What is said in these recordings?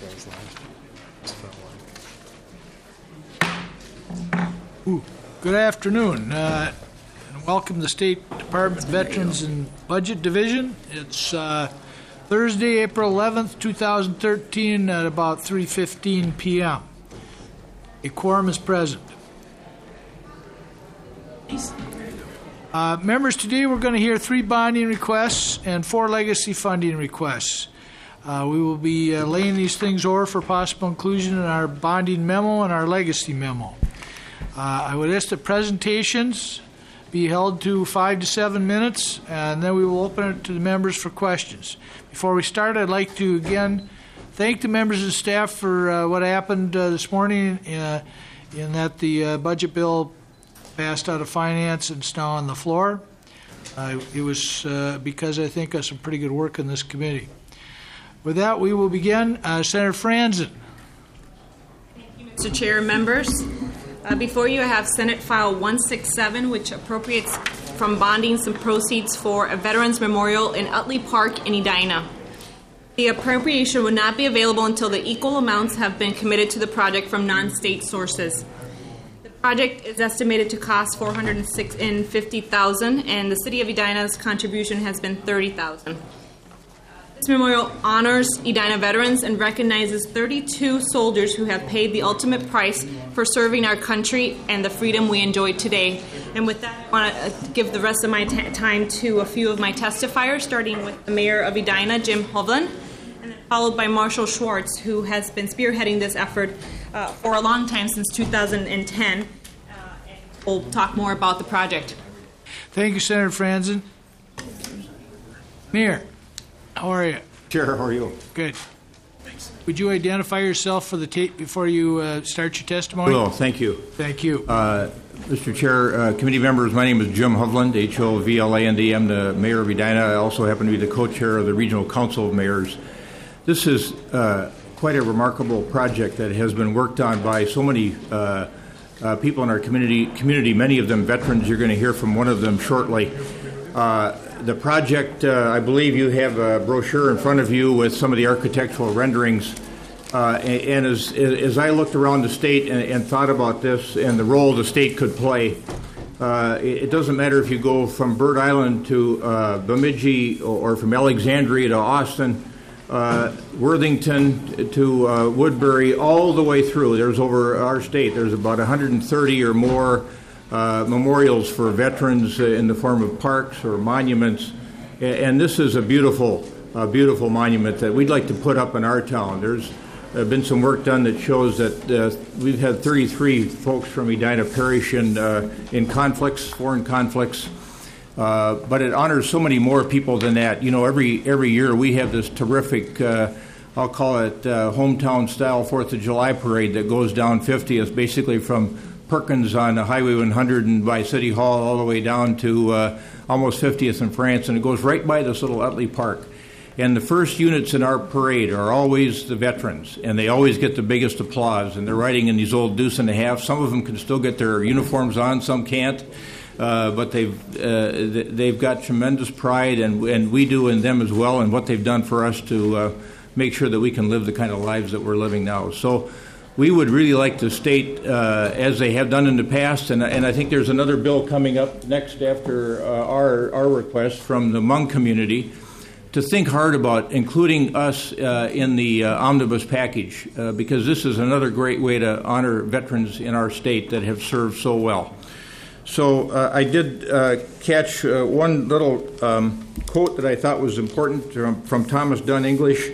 Good afternoon, and welcome to the State Department Veterans and Budget Division. It's Thursday, April 11th, 2013 at about 3:15 p.m. A quorum is present. Members, today we're going to hear 3 bonding requests and 4 legacy funding requests. We will be laying these things over for possible inclusion in our bonding memo and our legacy memo. I would ask that presentations be held to 5 to 7 minutes, and then we will open it to the members for questions. Before we start, I'd like to again thank the members and staff for what happened this morning in that the budget bill passed out of finance and it's now on the floor. It was because I think of some pretty good work in this committee. With that, we will begin. Senator Franzen. Thank you, Mr. Chair and members. Before you, I have Senate File 167, which appropriates from bonding some proceeds for a Veterans Memorial in Utley Park in Edina. The appropriation would not be available until the equal amounts have been committed to the project from non-state sources. The project is estimated to cost $450,000, and the City of Edina's contribution has been $30,000. This memorial honors Edina veterans and recognizes 32 soldiers who have paid the ultimate price for serving our country and the freedom we enjoy today. And with that, I want to give the rest of my time to a few of my testifiers, starting with the Mayor of Edina, Jim Hovland, and then followed by Marshall Schwartz, who has been spearheading this effort for a long time, since 2010. And we'll talk more about the project. Thank you, Senator Franzen. Mayor, how are you? Chair, how are you? Good. Thanks. Would you identify yourself for the tape before you start your testimony? Well, thank you. Thank you. Mr. Chair, committee members, my name is Jim Hovland, H-O-V-L-A-N-D. I'm the mayor of Edina. I also happen to be the co-chair of the Regional Council of Mayors. This is quite a remarkable project that has been worked on by so many people in our community, many of them veterans. You're going to hear from one of them shortly. The project, I believe you have a brochure in front of you with some of the architectural renderings. And as I looked around the state and thought about this and the role the state could play, it doesn't matter if you go from Bird Island to Bemidji or from Alexandria to Austin, Worthington to Woodbury, all the way through. There's over our state, there's about 130 or more memorials for veterans in the form of parks or monuments, and this is a beautiful monument that we'd like to put up in our town. There's been some work done that shows that we've had 33 folks from Edina perish in conflicts, foreign conflicts, but it honors so many more people than that. You know, every year we have this terrific, I'll call it hometown-style 4th of July parade that goes down 50th, basically from Perkins on Highway 100 and by City Hall all the way down to almost 50th in France, and it goes right by this little Utley Park. And the first units in our parade are always the veterans, and they always get the biggest applause, and they're riding in these old deuce and a half. Some of them can still get their uniforms on, some can't, but they've got tremendous pride, and we do in them as well, and what they've done for us to make sure that we can live the kind of lives that we're living now. So we would really like to state, as they have done in the past, and I think there's another bill coming up next after our request from the Hmong community, to think hard about including us in the omnibus package, because this is another great way to honor veterans in our state that have served so well. So I did catch one little quote that I thought was important from Thomas Dunn English.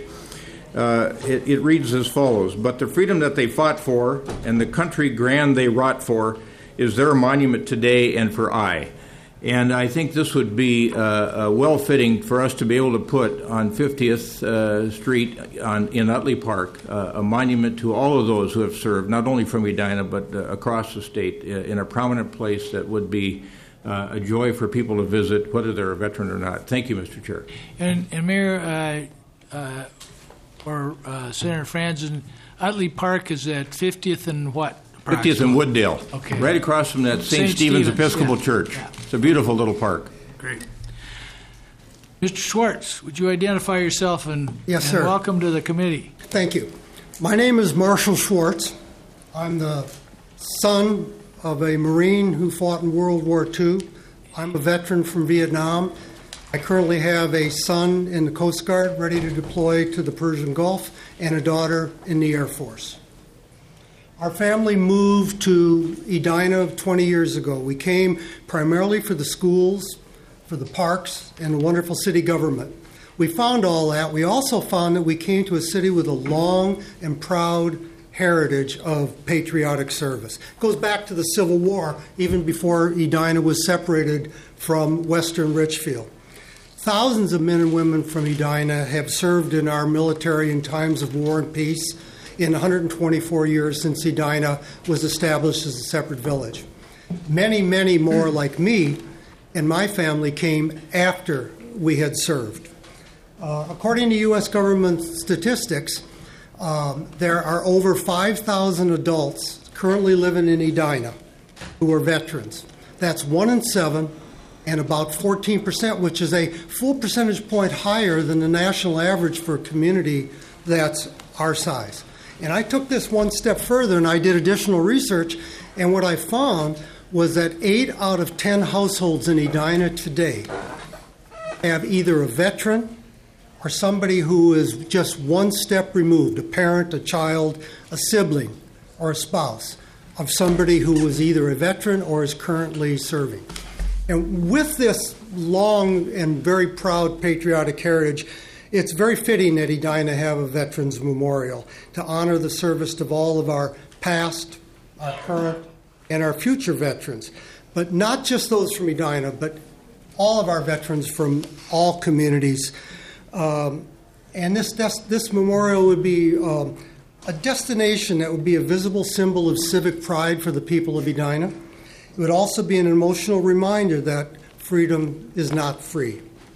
It reads as follows: "But the freedom that they fought for and the country grand they wrought for is their monument today and for aye." And I think this would be well-fitting for us to be able to put on 50th Street in Utley Park a monument to all of those who have served, not only from Edina, but across the state, in a prominent place that would be a joy for people to visit, whether they're a veteran or not. Thank you, Mr. Chair. And Mayor, or Senator Franzen, Utley Park is at 50th and what? 50th and Wooddale. Okay. Right across from that St. Stephen's Episcopal Church. Yeah. It's a beautiful little park. Great. Mr. Schwartz, would you identify yourself and Yes, sir. welcome to the committee? Thank you. My name is Marshall Schwartz. I'm the son of a Marine who fought in World War II. I'm a veteran from Vietnam. I currently have a son in the Coast Guard ready to deploy to the Persian Gulf and a daughter in the Air Force. Our family moved to Edina 20 years ago. We came primarily for the schools, for the parks, and the wonderful city government. We found all that. We also found that we came to a city with a long and proud heritage of patriotic service. It goes back to the Civil War, even before Edina was separated from Western Richfield. Thousands of men and women from Edina have served in our military in times of war and peace in 124 years since Edina was established as a separate village. Many, many more like me and my family came after we had served. According to U.S. government statistics, there are over 5,000 adults currently living in Edina who are veterans. That's 1 in 7, and about 14%, which is a full percentage point higher than the national average for a community that's our size. And I took this one step further, and I did additional research, and what I found was that 8 out of 10 households in Edina today have either a veteran or somebody who is just one step removed, a parent, a child, a sibling, or a spouse of somebody who was either a veteran or is currently serving. And with this long and very proud patriotic heritage, it's very fitting that Edina have a Veterans Memorial to honor the service of all of our past, our current, and our future veterans. But not just those from Edina, but all of our veterans from all communities. And this memorial would be a destination that would be a visible symbol of civic pride for the people of Edina. It would also be an emotional reminder that freedom is not free.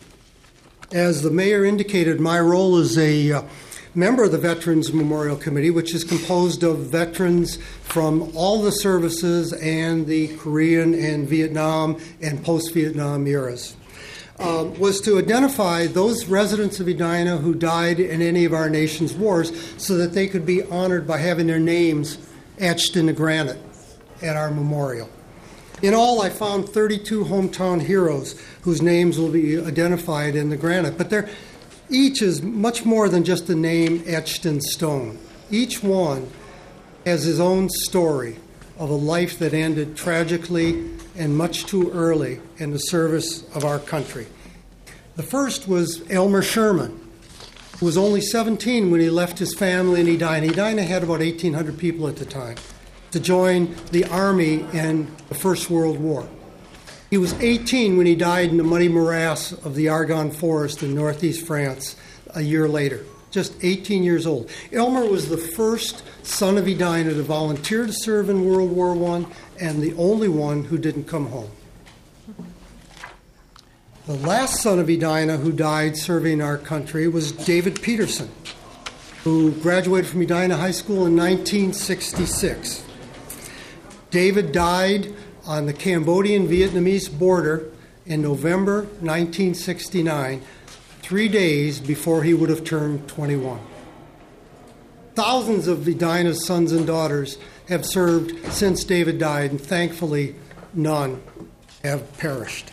As the mayor indicated, my role is a member of the Veterans Memorial Committee, which is composed of veterans from all the services and the Korean and Vietnam and post-Vietnam eras. Was to identify those residents of Edina who died in any of our nation's wars so that they could be honored by having their names etched in the granite at our memorial. In all, I found 32 hometown heroes whose names will be identified in the granite, but each is much more than just a name etched in stone. Each one has his own story of a life that ended tragically and much too early in the service of our country. The first was Elmer Sherman, who was only 17 when he left his family in Edina. Edina had about 1,800 people at the time, to join the Army in the First World War. He was 18 when he died in the muddy morass of the Argonne Forest in northeast France a year later, just 18 years old. Elmer was the first son of Edina to volunteer to serve in World War I and the only one who didn't come home. The last son of Edina who died serving our country was David Peterson, who graduated from Edina High School in 1966. David died on the Cambodian-Vietnamese border in November 1969, 3 days before he would have turned 21. Thousands of Edina's sons and daughters have served since David died, and thankfully none have perished.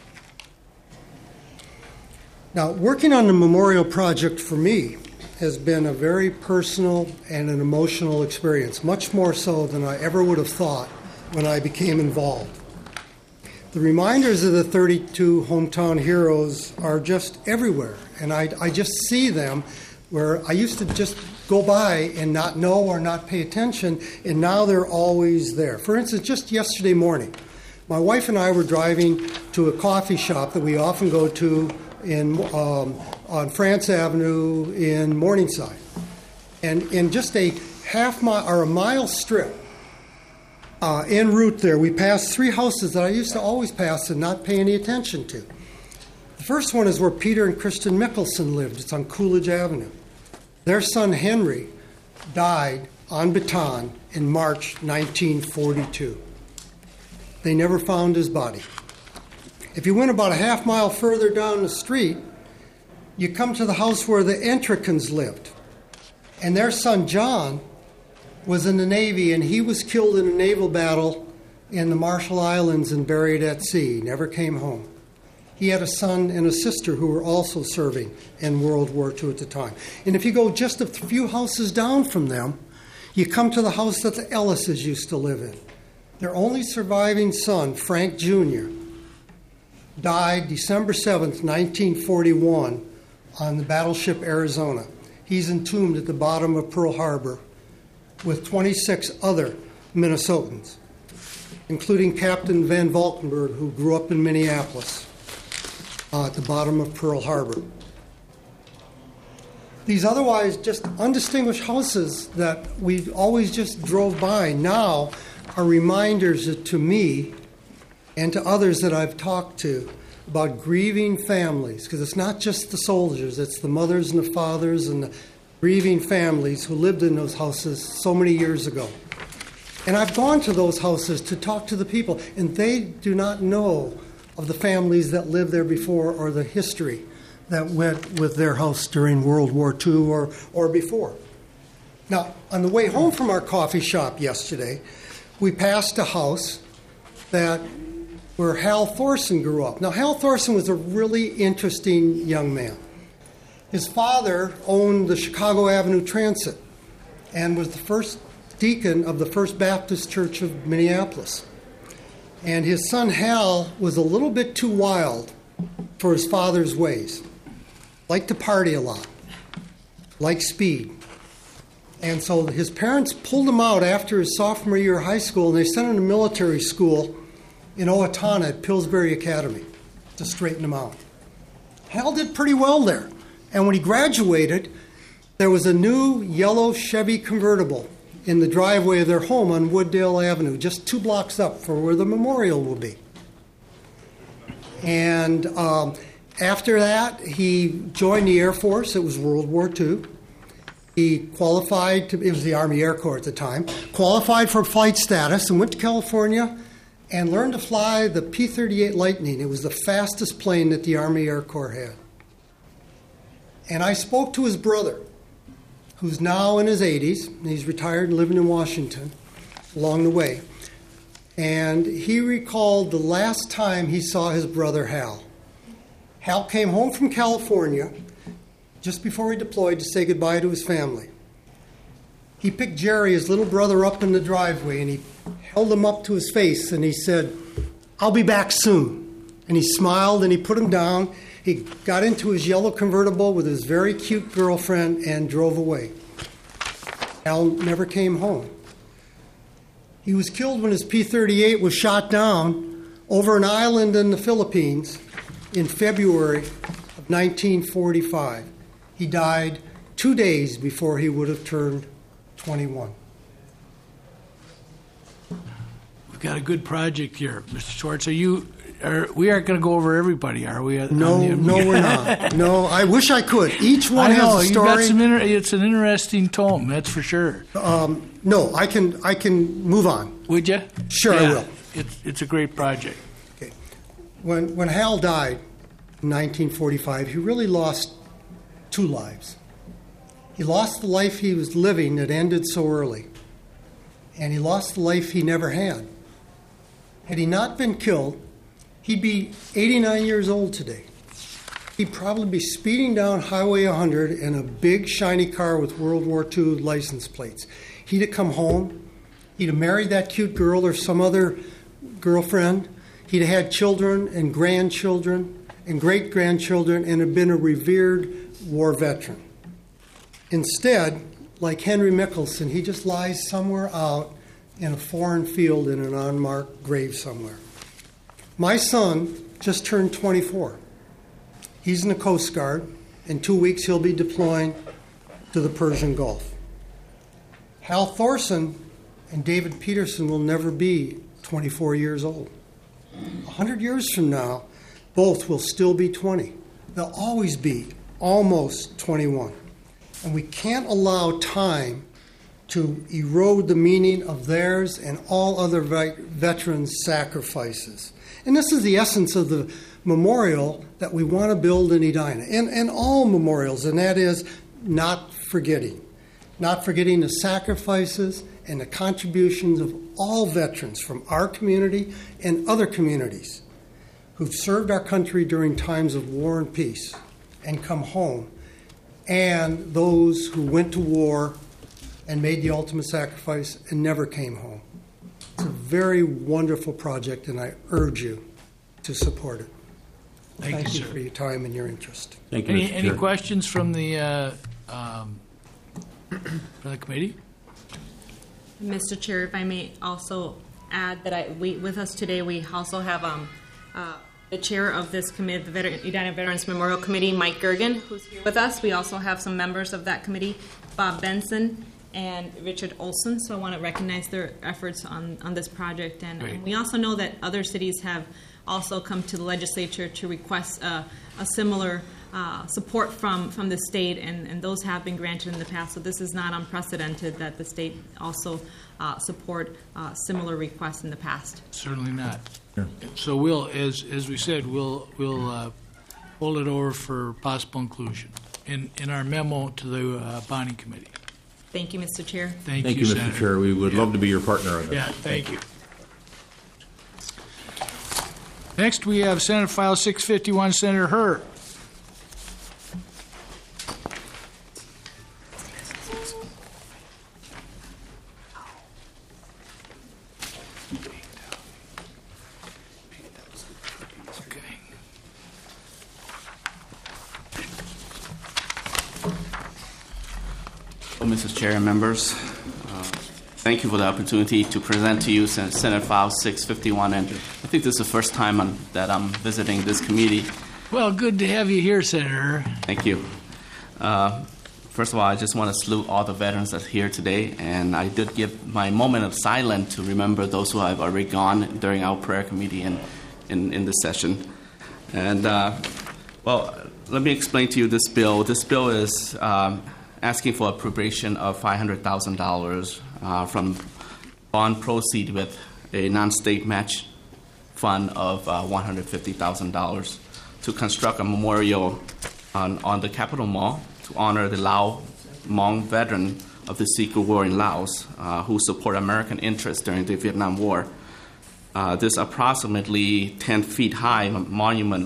Now, working on the memorial project for me has been a very personal and an emotional experience, much more so than I ever would have thought when I became involved. The reminders of the 32 hometown heroes are just everywhere, and I just see them where I used to just go by and not know or not pay attention, and now they're always there. For instance, just yesterday morning, my wife and I were driving to a coffee shop that we often go to on France Avenue in Morningside. And in just a half mile or a mile strip en route there, we passed 3 houses that I used to always pass and not pay any attention to. The first one is where Peter and Kristen Mickelson lived. It's on Coolidge Avenue. Their son Henry died on Bataan in March 1942. They never found his body. If you went about a half mile further down the street, you come to the house where the Entrecans lived. And their son John was in the Navy, and he was killed in a naval battle in the Marshall Islands and buried at sea. Never came home. He had a son and a sister who were also serving in World War II at the time. And if you go just a few houses down from them, you come to the house that the Ellises used to live in. Their only surviving son, Frank Jr., died December 7th, 1941, on the battleship Arizona. He's entombed at the bottom of Pearl Harbor with 26 other Minnesotans, including Captain Van Valkenburg, who grew up in Minneapolis, at the bottom of Pearl Harbor. These otherwise just undistinguished houses that we always just drove by now are reminders to me and to others that I've talked to about grieving families, because it's not just the soldiers, it's the mothers and the fathers and the grieving families who lived in those houses so many years ago. And I've gone to those houses to talk to the people, and they do not know of the families that lived there before or the history that went with their house during World War II or before. Now, on the way home from our coffee shop yesterday, we passed a house where Hal Thorson grew up. Now, Hal Thorson was a really interesting young man. His father owned the Chicago Avenue Transit and was the first deacon of the First Baptist Church of Minneapolis. And his son Hal was a little bit too wild for his father's ways. Liked to party a lot, liked speed. And so his parents pulled him out after his sophomore year of high school, and they sent him to military school in Owatonna at Pillsbury Academy to straighten him out. Hal did pretty well there. And when he graduated, there was a new yellow Chevy convertible in the driveway of their home on Wooddale Avenue, just 2 blocks up from where the memorial will be. And after that, he joined the Air Force. It was World War II. He qualified it was the Army Air Corps at the time, qualified for flight status and went to California and learned to fly the P-38 Lightning. It was the fastest plane that the Army Air Corps had. And I spoke to his brother, who's now in his 80s, and he's retired and living in Washington along the way. And he recalled the last time he saw his brother Hal. Hal came home from California just before he deployed to say goodbye to his family. He picked Jerry, his little brother, up in the driveway, and he held him up to his face, and he said, "I'll be back soon." And he smiled, and he put him down. He got into his yellow convertible with his very cute girlfriend and drove away. Hal never came home. He was killed when his P-38 was shot down over an island in the Philippines in February of 1945. He died 2 days before he would have turned 21. We've got a good project here, Mr. Schwartz. We aren't going to go over everybody, are we? No, we're not. No, I wish I could. Each one has a story. It's an interesting tome, that's for sure. No, I can move on. Would you? Sure, I will. It's a great project. Okay. When Hal died in 1945, he really lost 2 lives. He lost the life he was living that ended so early, and he lost the life he never had. Had he not been killed, he'd be 89 years old today. He'd probably be speeding down Highway 100 in a big, shiny car with World War II license plates. He'd have come home. He'd have married that cute girl or some other girlfriend. He'd have had children and grandchildren and great-grandchildren and have been a revered war veteran. Instead, like Henry Mickelson, he just lies somewhere out in a foreign field in an unmarked grave somewhere. My son just turned 24. He's in the Coast Guard. In 2 weeks, he'll be deploying to the Persian Gulf. Hal Thorson and David Peterson will never be 24 years old. 100 years from now, both will still be 20. They'll always be almost 21. And we can't allow time to erode the meaning of theirs and all other veterans' sacrifices. And this is the essence of the memorial that we want to build in Edina, and all memorials, and that is not forgetting. not forgetting the sacrifices and the contributions of all veterans from our community and other communities who've served our country during times of war and peace and come home, and those who went to war and made the ultimate sacrifice and never came home. It's a very wonderful project, and I urge you to support it. Thank you, for sir. your time and your interest. Thank you, Mr. Any Chair. questions from the committee? Mr. Chair, if I may also add that with us today, we also have the chair of this committee, the Edina Veterans Memorial Committee, Mike Gergen, who's here with us. We also have some members of that committee, Bob Benson and Richard Olson. So I want to recognize their efforts on this project. And we also know that other cities have also come to the legislature to request a similar support from the state, and those have been granted in the past. So this is not unprecedented that the state also support similar requests in the past. Certainly not. Sure. So we'll, as we said, we'll hold it over for possible inclusion in our memo to the bonding committee. Thank you, Mr. Chair. Thank Thank you, you, Mr. Senator. Chair. We would love to be your partner on this. Yeah, thank you. Next, we have Senate File 651, Senator Hurt. Okay. Well, Mrs. Chair and members, thank you for the opportunity to present to you Senate File 651. And I think this is the first time that I'm visiting this committee. Well, good to have you here, Senator. Thank you. First of all, I just want to salute all the veterans that are here today. And I did give my moment of silence to remember those who have already gone during our prayer committee and in this session. And, well, let me explain to you this bill. This bill is asking for appropriation of $500,000 from bond proceed with a non-state match fund of $150,000 to construct a memorial on the Capitol Mall to honor the Lao Hmong veteran of the Secret War in Laos who support American interests during the Vietnam War. This approximately 10 feet high monument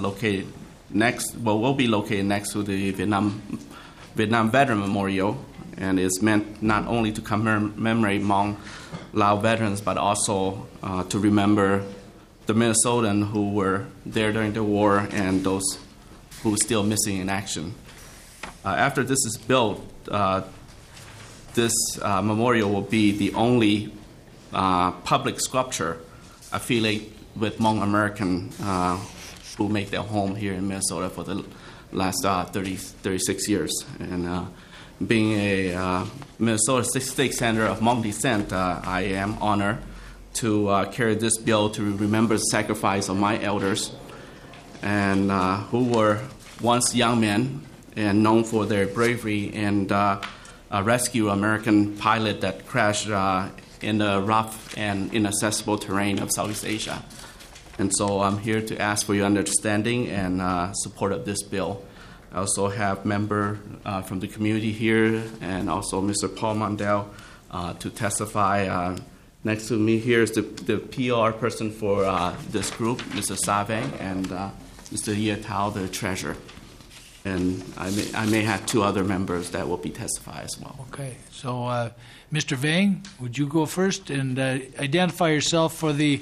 will be located next to the Vietnam Veteran Memorial, and is meant not only to commemorate Hmong Lao veterans, but also to remember the Minnesotans who were there during the war and those who are still missing in action. After this is built, this memorial will be the only public sculpture affiliated with Hmong American who make their home here in Minnesota for the last 36 years. And being a Minnesota State Senator of Hmong descent, I am honored to carry this bill to remember the sacrifice of my elders, and who were once young men and known for their bravery and rescue American pilot that crashed in the rough and inaccessible terrain of Southeast Asia. And so I'm here to ask for your understanding and support of this bill. I also have member from the community here, and also Mr. Paul Mondale to testify. Next to me here is the PR person for this group, Mr. Savang, and Mr. Ye Tao, the treasurer. And I may have two other members that will be testify as well. Okay, so Mr. Vang, would you go first and identify yourself for the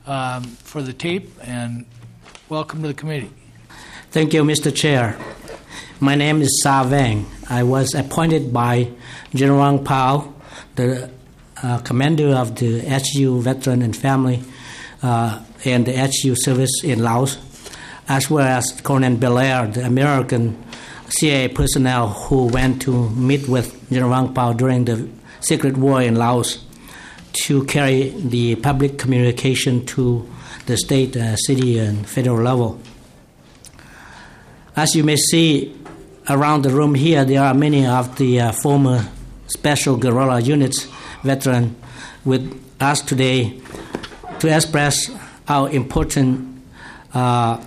tape, and welcome to the committee. Thank you, Mr. Chair. My name is Sa Vang. I was appointed by General Wang Pao, the commander of the HU Veteran and Family and the HU service in Laos, as well as Colonel Belair, the American CIA personnel who went to meet with General Wang Pao during the Secret War in Laos to carry the public communication to the state, city, and federal level. As you may see around the room here, there are many of the former Special Guerrilla Units veterans with us today to express our importance of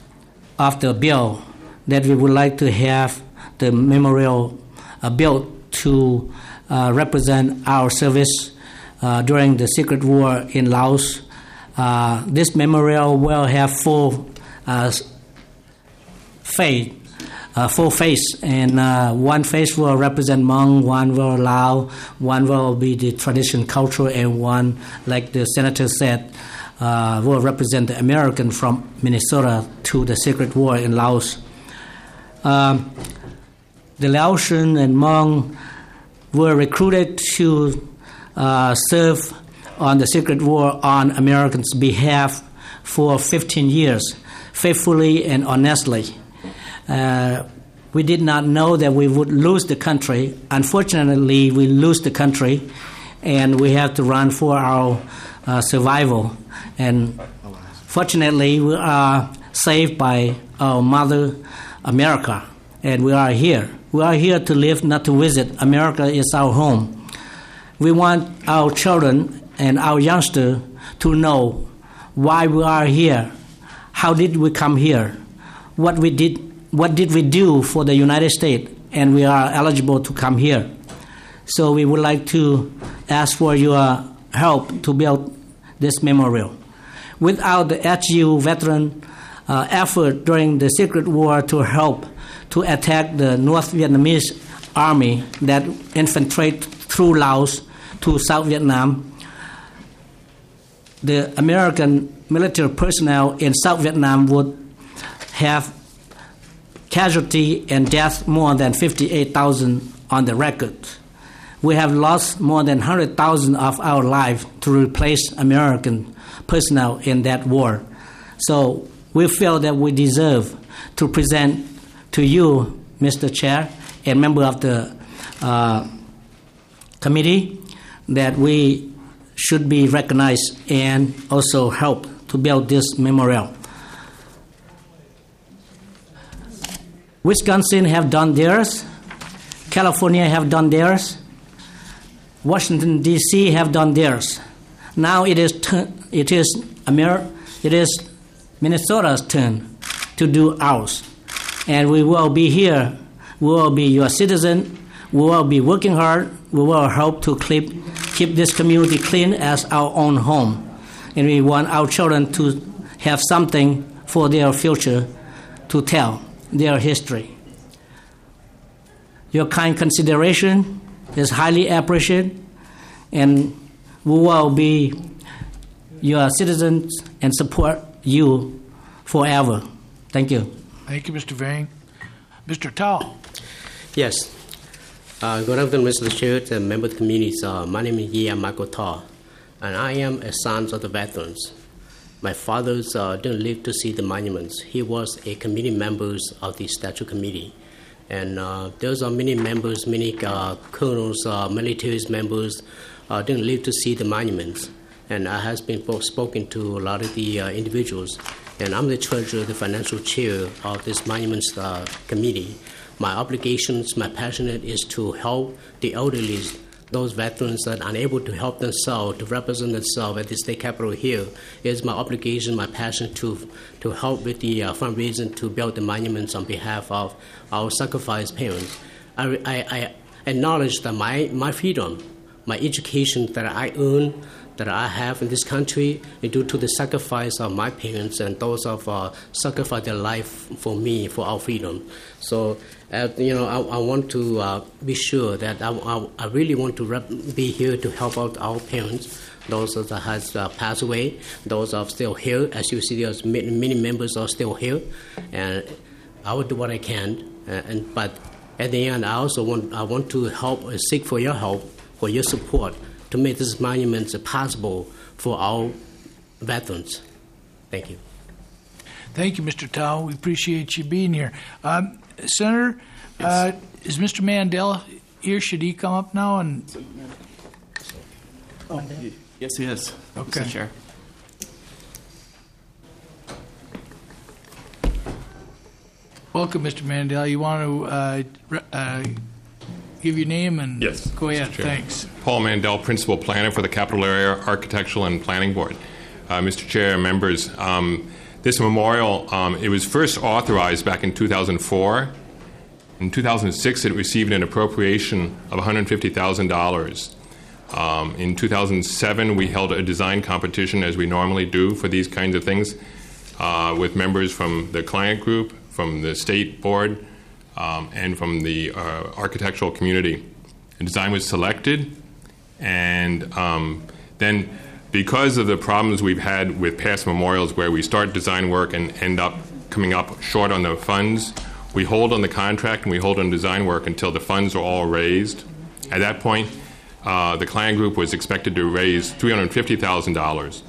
the bill, that we would like to have the memorial built to represent our service during the Secret War in Laos. This memorial will have full face, and one face will represent Hmong, one will Lao, one will be the tradition culture, and one, like the senator said, will represent the American from Minnesota to the Secret War in Laos. The Laotian and Hmong were recruited to serve on the Secret War on Americans' behalf for 15 years, faithfully and honestly. We did not know that we would lose the country. Unfortunately, we lose the country, and we have to run for our survival. And fortunately, we are saved by our mother, America, and we are here. We are here to live, not to visit. America is our home. We want our children and our youngsters to know why we are here. How did we come here? What did we do for the United States, and we are eligible to come here. So we would like to ask for your help to build this memorial. Without the HU veteran effort during the Secret War to help to attack the North Vietnamese army that infiltrated through Laos to South Vietnam, the American military personnel in South Vietnam would have casualty and death more than 58,000 on the record. We have lost more than 100,000 of our lives to replace American personnel in that war. So we feel that we deserve to present to you, Mr. Chair, and member of the committee, that we should be recognized and also help to build this memorial. Wisconsin have done theirs. California have done theirs. Washington D.C. have done theirs. Now it is Minnesota's turn to do ours, and we will be here. We will be your citizen. We will be working hard. We will help to keep this community clean as our own home, and we want our children to have something for their future to tell their history. Your kind consideration is highly appreciated, and we will be your citizens and support you forever. Thank you. Thank you, Mr. Vang. Mr. Tao. Yes. Good afternoon, Mr. Chair and member of the committee. My name is Yia Michael Tao, and I am a son of the veterans. My father didn't live to see the monuments. He was a committee member of the Statue Committee. And there's many members, many colonels, military members didn't live to see the monuments. And I have been spoken to a lot of the individuals. And I'm the treasurer, the financial chair of this monuments committee. My obligations, my passion is to help the elderly, those veterans that are unable to help themselves, to represent themselves at the state capitol here. It's my obligation, my passion to help with the fundraising to build the monuments on behalf of our sacrificed parents. I acknowledge that my freedom, my education that I earn, that I have in this country, is due to the sacrifice of my parents and those of sacrificed their life for me, for our freedom. So, I want to be sure that I really want to be here to help out our parents, those that has passed away, those are still here. As you see, there's many members are still here, and I will do what I can. But at the end, I want to help, seek for your help, for your support, to make these monuments possible for our veterans. Thank you. Thank you, Mr. Tao. We appreciate you being here. Senator, Yes. Is Mr. Mandel here? Should he come up now? And Yes, he is, Okay. Mr. Chair. welcome, Mr. Mandel. You want to give your name and Yes, go ahead. Mr. Chair. Thanks. Paul Mandel, Principal Planner for the Capital Area Architectural and Planning Board. Mr. Chair and members, this memorial, it was first authorized back in 2004, In 2006, it received an appropriation of $150,000. In 2007, we held a design competition, as we normally do for these kinds of things, with members from the client group, from the state board, and from the architectural community. The design was selected, and then because of the problems we've had with past memorials where we start design work and end up coming up short on the funds, we hold on the contract and we hold on design work until the funds are all raised. At that point, the client group was expected to raise $350,000.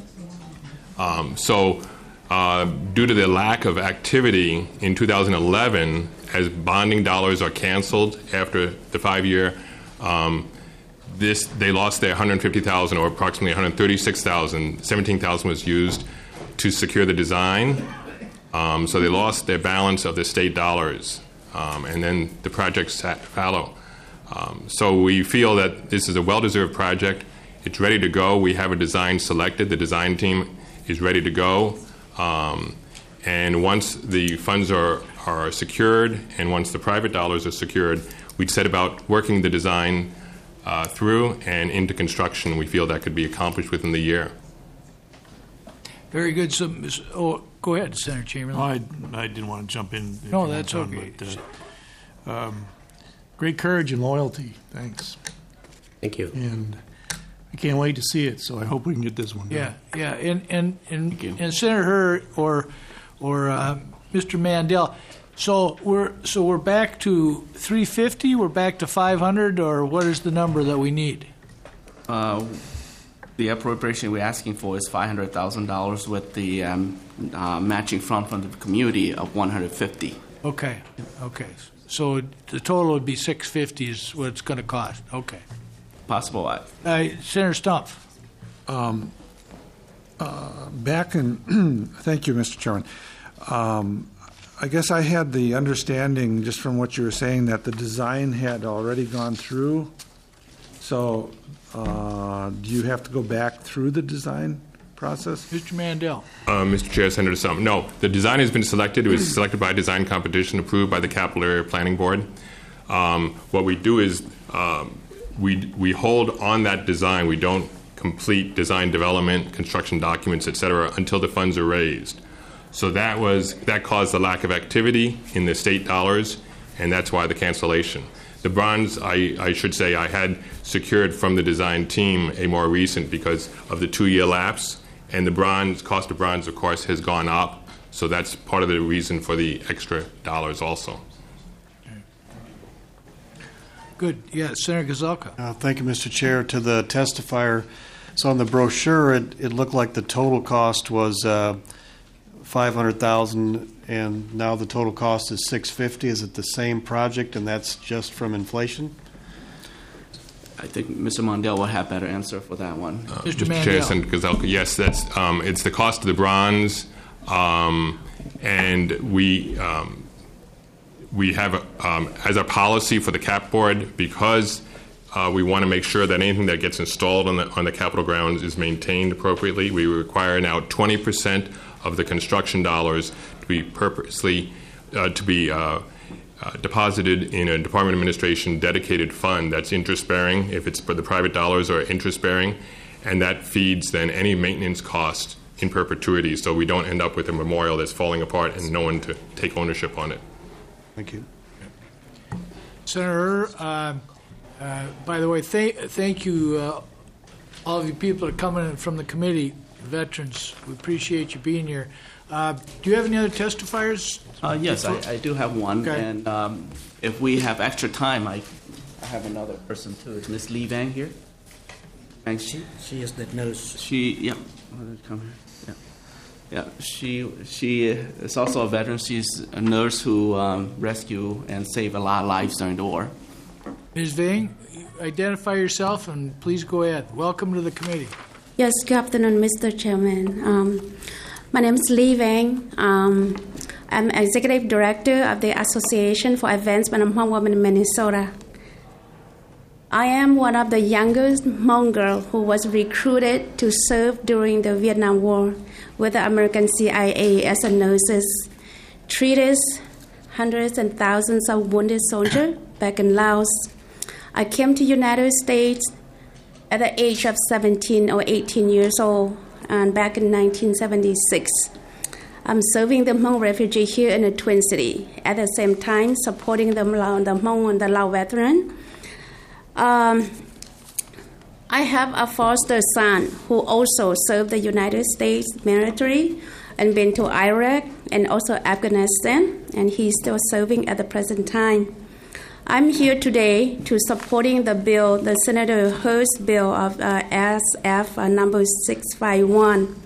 Due to the lack of activity in 2011, as bonding dollars are canceled after the 5-year, they lost their $150,000, or approximately $136,000. $17,000 was used to secure the design, so they lost their balance of the state dollars, and then the project sat fallow. So we feel that this is a well-deserved project. It's ready to go. We have a design selected. The design team is ready to go. And once the funds are secured, and once the private dollars are secured, we'd set about working the design through and into construction. We feel that could be accomplished within the year. Very good. So, go ahead, Senator Chamberlain. I didn't want to jump in. No, that's okay. But, great courage and loyalty. Thanks. Thank you. And I can't wait to see it, so I hope we can get this one done. Yeah. And Senator or Mr. Mandel. So we're back to 350. We're back to 500, or what is the number that we need? The appropriation we're asking for is $500,000 with the matching fund from the community of $150,000. Okay. So the total would be 650 is what it's going to cost. Okay. Possible. Senator Stumpf. Back in, thank you, Mr. Chairman. I guess I had the understanding, just from what you were saying, that the design had already gone through. So do you have to go back through the design process? Mr. Mandel. Mr. Chair, Senator Stumpf. No, the design has been selected. It was selected by a design competition approved by the Capital Area Planning Board. What we do is we hold on that design. We don't complete design development, construction documents, et cetera, until the funds are raised. So that caused the lack of activity in the state dollars, and that's why the cancellation. The bronze, I should say, I had secured from the design team a more recent because of the 2-year lapse, and the cost of bronze, of course, has gone up. So that's part of the reason for the extra dollars also. Good. Yeah, Senator Gazelka. Thank you, Mr. Chair. To the testifier, so on the brochure, it looked like the total cost was $500,000, and now the total cost is $650,000. Is it the same project, and that's just from inflation? I think Mr. Mandel will have better answer for that one. Mr. Mandel. Chair, Senator Gazelka, yes, that's it's the cost of the bronze, and we have as a policy for the CAP board, because we want to make sure that anything that gets installed on the Capitol grounds is maintained appropriately. We require now 20% of the construction dollars to be deposited in a Department of Administration dedicated fund that's interest-bearing, if it's for the private dollars, or interest-bearing, and that feeds then any maintenance cost in perpetuity, so we don't end up with a memorial that's falling apart and no one to take ownership on it. Thank you. Senator, by the way, thank you, all of you people that are coming in from the committee, veterans. We appreciate you being here. Do you have any other testifiers? Yes, I do have one. Okay. And if we have extra time, I have another person too. Is Ms. Lee Vang here? Vang, She is the nurse. Come here. Yeah. She is also a veteran. She's a nurse who rescued and saved a lot of lives during the war. Ms. Vang, identify yourself and please go ahead. Welcome to the committee. Yes, good afternoon, Mr. Chairman. My name is Lee Vang. I'm Executive Director of the Association for Advancement of Hmong Women in Minnesota. I am one of the youngest Hmong girls who was recruited to serve during the Vietnam War with the American CIA as a nurse, treated hundreds and thousands of wounded soldiers back in Laos. I came to United States at the age of 17 or 18 years old, and back in 1976. I'm serving the Hmong refugee here in the Twin City. At the same time, supporting the Hmong and the Lao veteran. I have a foster son who also served the United States military and been to Iraq and also Afghanistan, and he's still serving at the present time. I'm here today to supporting the bill, the Senator Hurst's bill of SF number 651.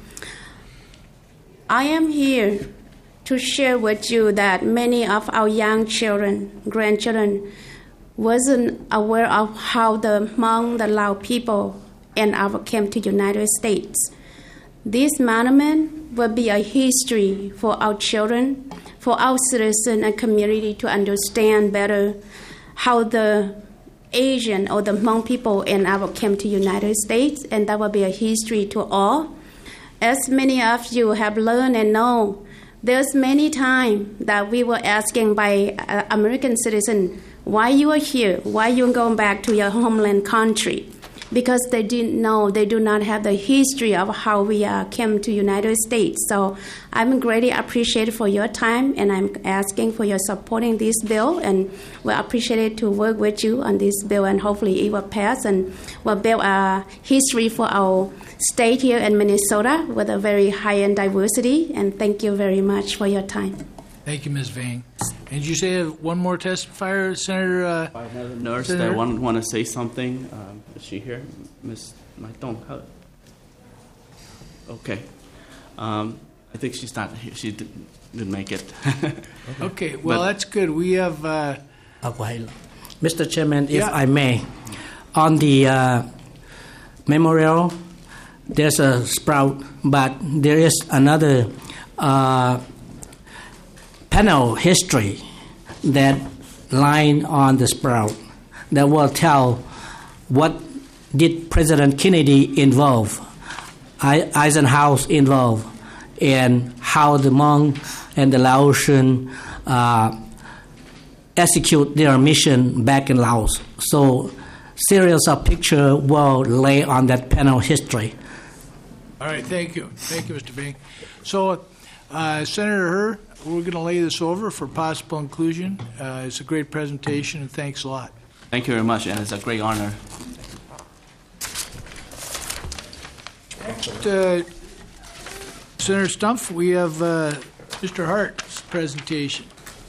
I am here to share with you that many of our young children, grandchildren, wasn't aware of how the Hmong, the Lao people, and our came to United States. This monument will be a history for our children, for our citizens and community to understand better how the Asian or the Hmong people and our came to United States, and that will be a history to all. As many of you have learned and know, there's many times that we were asking by American citizens, why you are here, why you going back to your homeland country? Because they didn't know, they do not have the history of how we came to United States. So I'm greatly appreciated for your time, and I'm asking for your supporting this bill, and we're appreciated to work with you on this bill, and hopefully it will pass and will build a history for our state here in Minnesota with a very high-end diversity, and thank you very much for your time. Thank you, Ms. Vang. And you say one more testifier, Senator? I have a nurse that want to say something. Is she here? Miss Maitong? Okay. I think she's not here. She didn't make it. Okay, well, that's good. We have... Mr. Chairman, if I may, on the memorial, there's a sprout, but there is another panel history that line on the sprout that will tell what did President Kennedy involve, Eisenhower involve, and how the Hmong and the Laotian execute their mission back in Laos. So series of picture will lay on that panel history. All right, thank you. Thank you, Mr. Bing. So, Senator Herr, we're going to lay this over for possible inclusion. It's a great presentation, and thanks a lot. Thank you very much, and it's a great honor. Next, Senator Stumpf, we have Mr. Hart's presentation.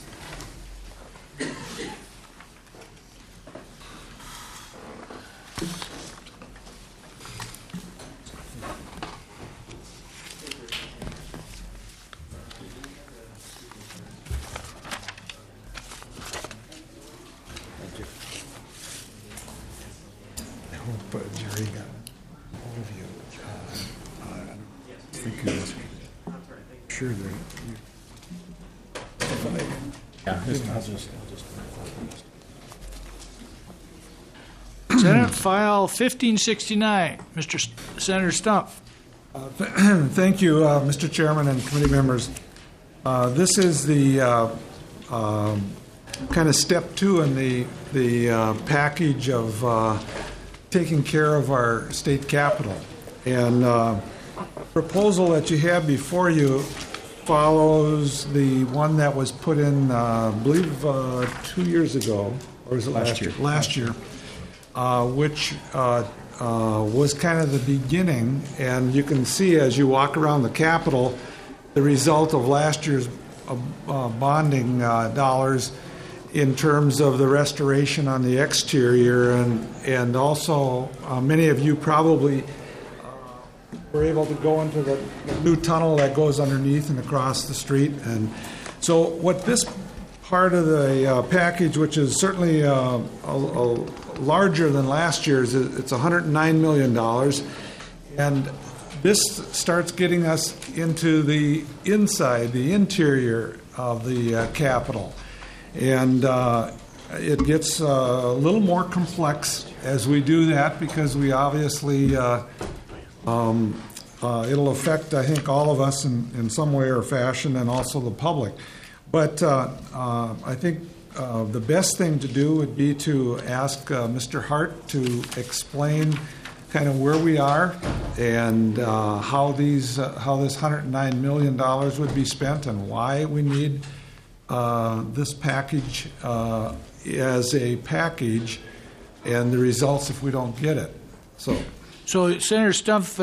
Jerry got all of you. I think you was sure that I'll just Senate File 1569, Mr. Senator Stumpf. Thank you, Mr. Chairman and committee members. This is the kind of step two in the package of taking care of our state capital. And proposal that you have before you follows the one that was put in, I believe, 2 years ago, or was it last year? Last year, which was kind of the beginning. And you can see as you walk around the Capitol, the result of last year's bonding dollars in terms of the restoration on the exterior, and also many of you probably were able to go into the new tunnel that goes underneath and across the street. And so what this part of the package, which is certainly larger than last year's, it's $109 million. And this starts getting us into the inside, the interior of the Capitol. And it gets a little more complex as we do that, because we obviously, it'll affect, I think, all of us in some way or fashion, and also the public. But I think the best thing to do would be to ask Mr. Hart to explain kind of where we are and how this $109 million would be spent and why we need this package as a package and the results if we don't get it. So Senator Stumpf,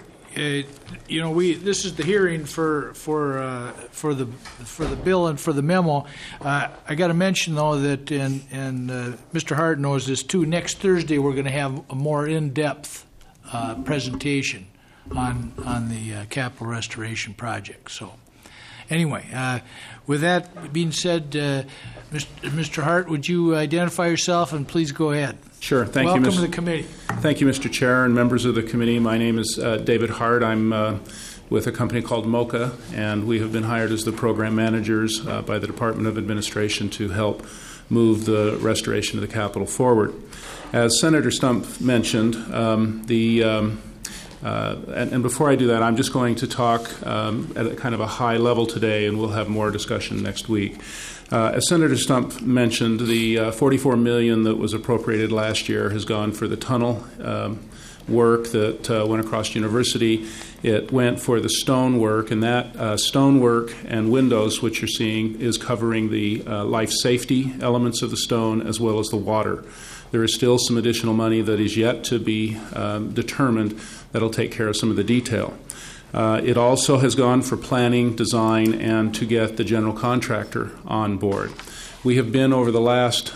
this is the hearing for the bill and for the memo. I got to mention though that, and Mr. Hart knows this too. Next Thursday we're going to have a more in-depth presentation on the capital restoration project. So, anyway, with that being said, Mr. Hart, would you identify yourself and please go ahead? Sure. Thank you. Welcome to the committee. Thank you, Mr. Chair and members of the committee. My name is David Hart. I'm with a company called MOCA, and we have been hired as the program managers by the Department of Administration to help move the restoration of the Capitol forward. As Senator Stumpf mentioned, and before I do that, I'm just going to talk at a kind of a high level today, and we'll have more discussion next week. As Senator Stumpf mentioned, the $44 million that was appropriated last year has gone for the tunnel work that went across University. It went for the stone work, and that stone work and windows, which you're seeing, is covering the life safety elements of the stone as well as the water. There is still some additional money that is yet to be determined that'll take care of some of the detail. It also has gone for planning, design, and to get the general contractor on board. We have been, over the last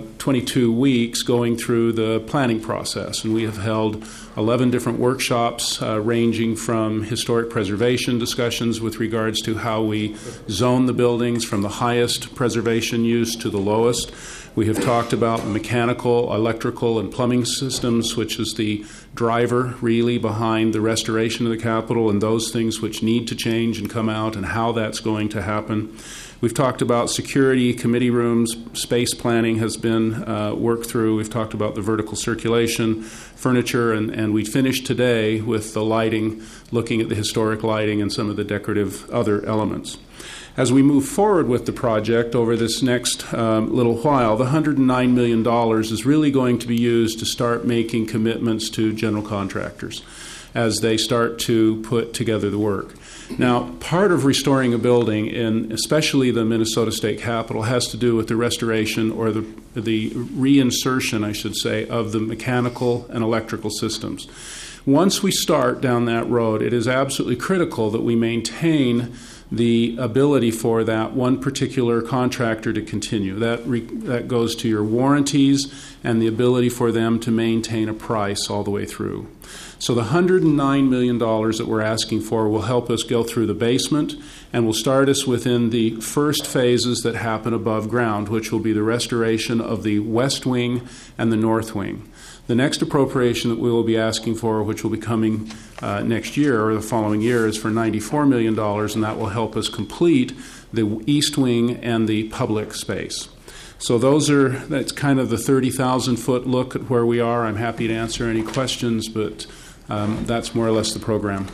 22 weeks, going through the planning process, and we have held 11 different workshops ranging from historic preservation discussions with regards to how we zone the buildings from the highest preservation use to the lowest. We have talked about mechanical, electrical, and plumbing systems, which is the driver really behind the restoration of the Capitol, and those things which need to change and come out and how that's going to happen. We've talked about security, committee rooms, space planning has been worked through. We've talked about the vertical circulation, furniture, and we finished today with the lighting, looking at the historic lighting and some of the decorative other elements. As we move forward with the project over this next little while, the $109 million is really going to be used to start making commitments to general contractors as they start to put together the work. Now, part of restoring a building, and especially the Minnesota State Capitol, has to do with the restoration or the reinsertion, I should say, of the mechanical and electrical systems. Once we start down that road, it is absolutely critical that we maintain the ability for that one particular contractor to continue. That goes to your warranties and the ability for them to maintain a price all the way through. So the $109 million that we're asking for will help us go through the basement and will start us within the first phases that happen above ground, which will be the restoration of the west wing and the north wing. The next appropriation that we will be asking for, which will be coming next year or the following year, is for $94 million, and that will help us complete the east wing and the public space. So that's kind of the 30,000-foot look at where we are. I'm happy to answer any questions, but that's more or less the program.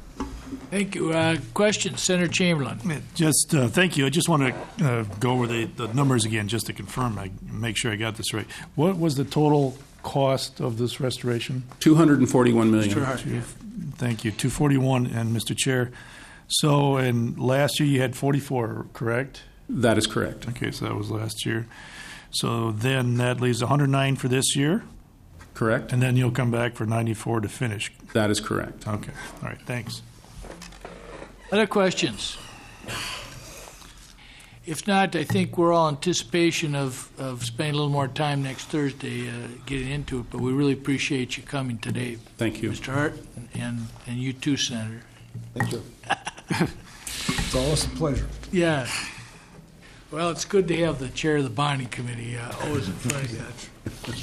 Thank you. Questions, Senator Chamberlain? Thank you. I just want to go over the numbers again just to confirm, make sure I got this right. What was the total cost of this restoration? $241 million. Thank you. 241, and Mr. Chair. So, and last year you had 44, correct? That is correct. Okay, so that was last year. So then that leaves 109 for this year? Correct. And then you'll come back for 94 to finish? That is correct. Okay. All right. Thanks. Other questions? If not, I think we're all in anticipation of spending a little more time next Thursday getting into it, but we really appreciate you coming today. Thank you. Mr. Hart, and you too, Senator. Thank you. It's always a pleasure. Yeah. Well, it's good to have the chair of the bonding committee always in front of you.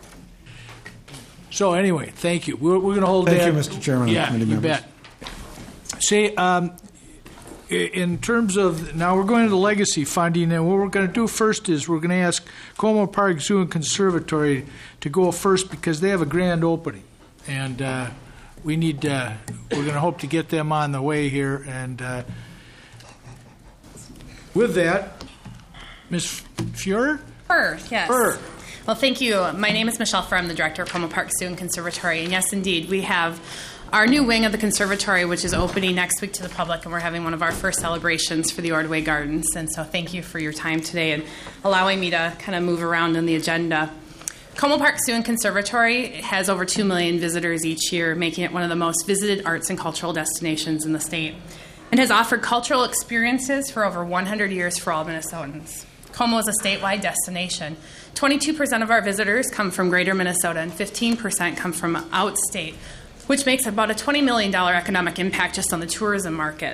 So anyway, thank you. We're going to hold that. Thank you, Mr. Chairman. Yeah, you bet. Say, in terms of, now we're going to the legacy funding, and what we're going to do first is we're going to ask Como Park Zoo and Conservatory to go first because they have a grand opening. And we're going to hope to get them on the way here. And With that, Ms. Fuhrer? Yes. Furr. Well, thank you. My name is Michelle Furr. I'm the director of Como Park Zoo and Conservatory. And yes, indeed, we have our new wing of the conservatory, which is opening next week to the public, and we're having one of our first celebrations for the Ordway Gardens. And so thank you for your time today and allowing me to kind of move around on the agenda. Como Park Zoo and Conservatory has over 2 million visitors each year, making it one of the most visited arts and cultural destinations in the state, and has offered cultural experiences for over 100 years for all Minnesotans. Como is a statewide destination. 22% of our visitors come from greater Minnesota and 15% come from outstate, which makes about a $20 million economic impact just on the tourism market.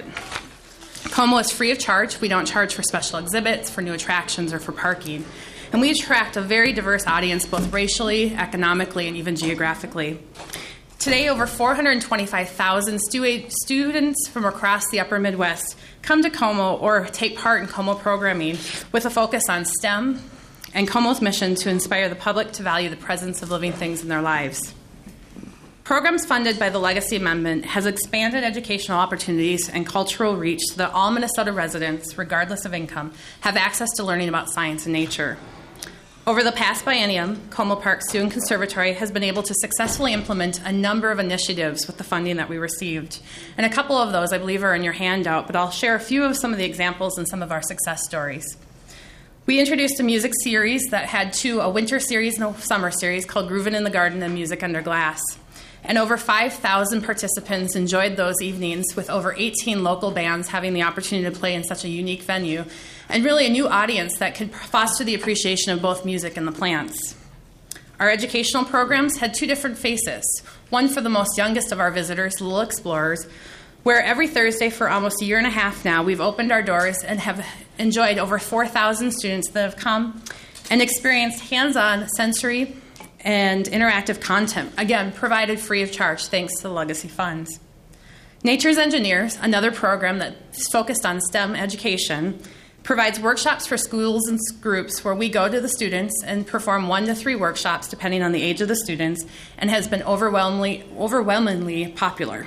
Como is free of charge. We don't charge for special exhibits, for new attractions, or for parking. And we attract a very diverse audience, both racially, economically, and even geographically. Today, over 425,000 students from across the upper Midwest come to Como or take part in Como programming with a focus on STEM and Como's mission to inspire the public to value the presence of living things in their lives. Programs funded by the Legacy Amendment has expanded educational opportunities and cultural reach so that all Minnesota residents, regardless of income, have access to learning about science and nature. Over the past biennium, Como Park Zoo and Conservatory has been able to successfully implement a number of initiatives with the funding that we received. And a couple of those, I believe, are in your handout, but I'll share a few of some of the examples and some of our success stories. We introduced a music series that had a winter series and a summer series called Groovin' in the Garden and Music Under Glass. And over 5,000 participants enjoyed those evenings, with over 18 local bands having the opportunity to play in such a unique venue, and really a new audience that could foster the appreciation of both music and the plants. Our educational programs had 2 different faces. One for the most youngest of our visitors, Little Explorers, where every Thursday for almost a year and a half now, we've opened our doors and have enjoyed over 4,000 students that have come and experienced hands-on sensory and interactive content, again, provided free of charge thanks to the Legacy funds. Nature's Engineers, another program that's focused on STEM education, provides workshops for schools and groups where we go to the students and perform 1 to 3 workshops depending on the age of the students, and has been overwhelmingly popular.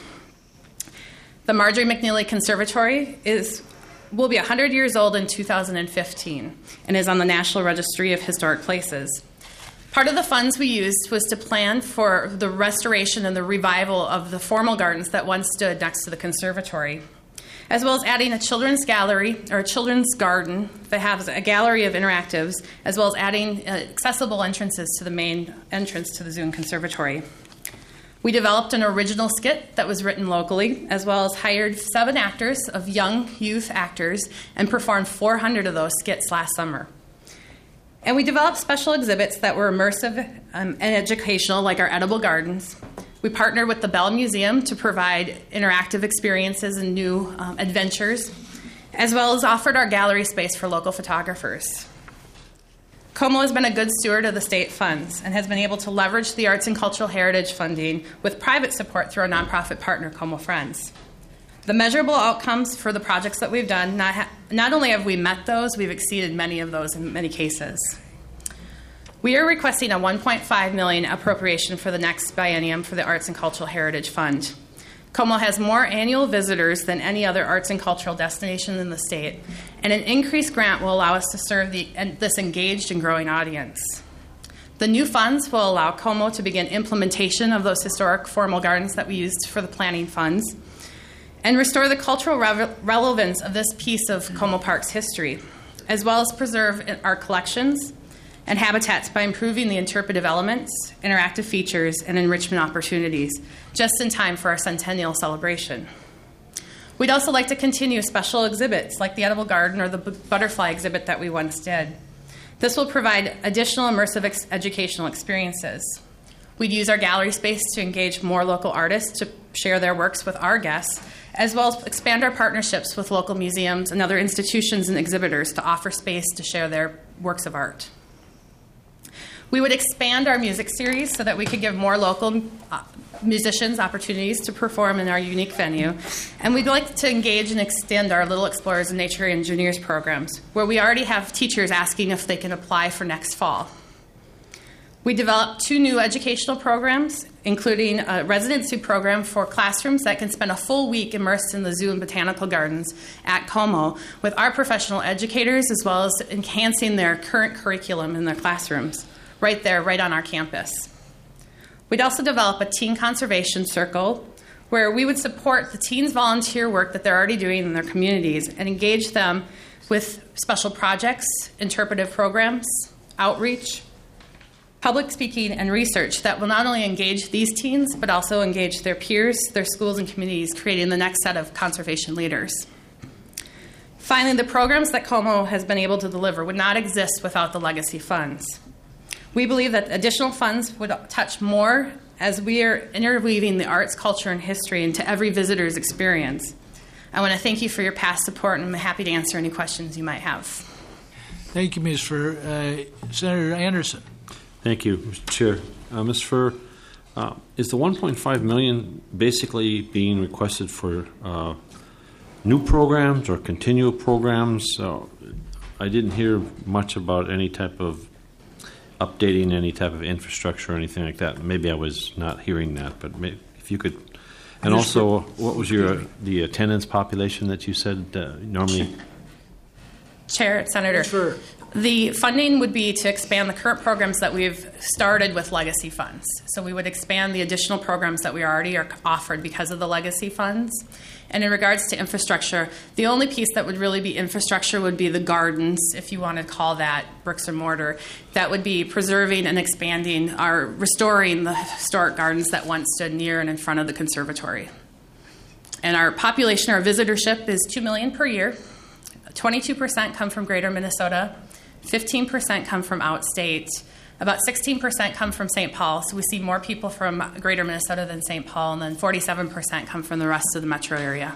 The Marjorie McNeely Conservatory will be 100 years old in 2015 and is on the National Registry of Historic Places. Part of the funds we used was to plan for the restoration and the revival of the formal gardens that once stood next to the conservatory, as well as adding a children's gallery or a children's garden that has a gallery of interactives, as well as adding accessible entrances to the main entrance to the zoo and conservatory. We developed an original skit that was written locally, as well as hired 7 actors of young youth actors and performed 400 of those skits last summer. And we developed special exhibits that were immersive and educational, like our edible gardens. We partnered with the Bell Museum to provide interactive experiences and new adventures, as well as offered our gallery space for local photographers. Como has been a good steward of the state funds and has been able to leverage the arts and cultural heritage funding with private support through our nonprofit partner, Como Friends. The measurable outcomes for the projects that we've done, not only have we met those, we've exceeded many of those in many cases. We are requesting a $1.5 million appropriation for the next biennium for the Arts and Cultural Heritage Fund. Como has more annual visitors than any other arts and cultural destination in the state, and an increased grant will allow us to serve this engaged and growing audience. The new funds will allow Como to begin implementation of those historic formal gardens that we used for the planning funds, and restore the cultural relevance of this piece of Como Park's history, as well as preserve our collections and habitats by improving the interpretive elements, interactive features, and enrichment opportunities, just in time for our centennial celebration. We'd also like to continue special exhibits like the edible garden or the butterfly exhibit that we once did. This will provide additional immersive educational experiences. We'd use our gallery space to engage more local artists to share their works with our guests, as well as expand our partnerships with local museums and other institutions and exhibitors to offer space to share their works of art. We would expand our music series so that we could give more local musicians opportunities to perform in our unique venue. And we'd like to engage and extend our Little Explorers and Nature Engineers programs, where we already have teachers asking if they can apply for next fall. We developed 2 new educational programs including a residency program for classrooms that can spend a full week immersed in the zoo and botanical gardens at Como with our professional educators, as well as enhancing their current curriculum in their classrooms, right there, right on our campus. We'd also develop a teen conservation circle where we would support the teens' volunteer work that they're already doing in their communities and engage them with special projects, interpretive programs, outreach, public speaking, and research that will not only engage these teens, but also engage their peers, their schools, and communities, creating the next set of conservation leaders. Finally, the programs that Como has been able to deliver would not exist without the legacy funds. We believe that additional funds would touch more as we are interweaving the arts, culture, and history into every visitor's experience. I want to thank you for your past support, and I'm happy to answer any questions you might have. Thank you, Ms. Furr. Senator Anderson. Thank you, Mr. Chair. Ms. Furr, is the $1.5 million basically being requested for new programs or continual programs? I didn't hear much about any type of updating any type of infrastructure or anything like that. Maybe I was not hearing that, but if you could. And also, what was the attendance population that you said normally? Chair, Senator, the funding would be to expand the current programs that we've started with legacy funds. So we would expand the additional programs that we already are offered because of the legacy funds. And in regards to infrastructure, the only piece that would really be infrastructure would be the gardens, if you want to call that bricks and mortar. That would be preserving and expanding restoring the historic gardens that once stood near and in front of the conservatory. And our population, our visitorship is 2 million per year. 22% come from greater Minnesota, 15% come from outstate, about 16% come from St. Paul, so we see more people from greater Minnesota than St. Paul, and then 47% come from the rest of the metro area.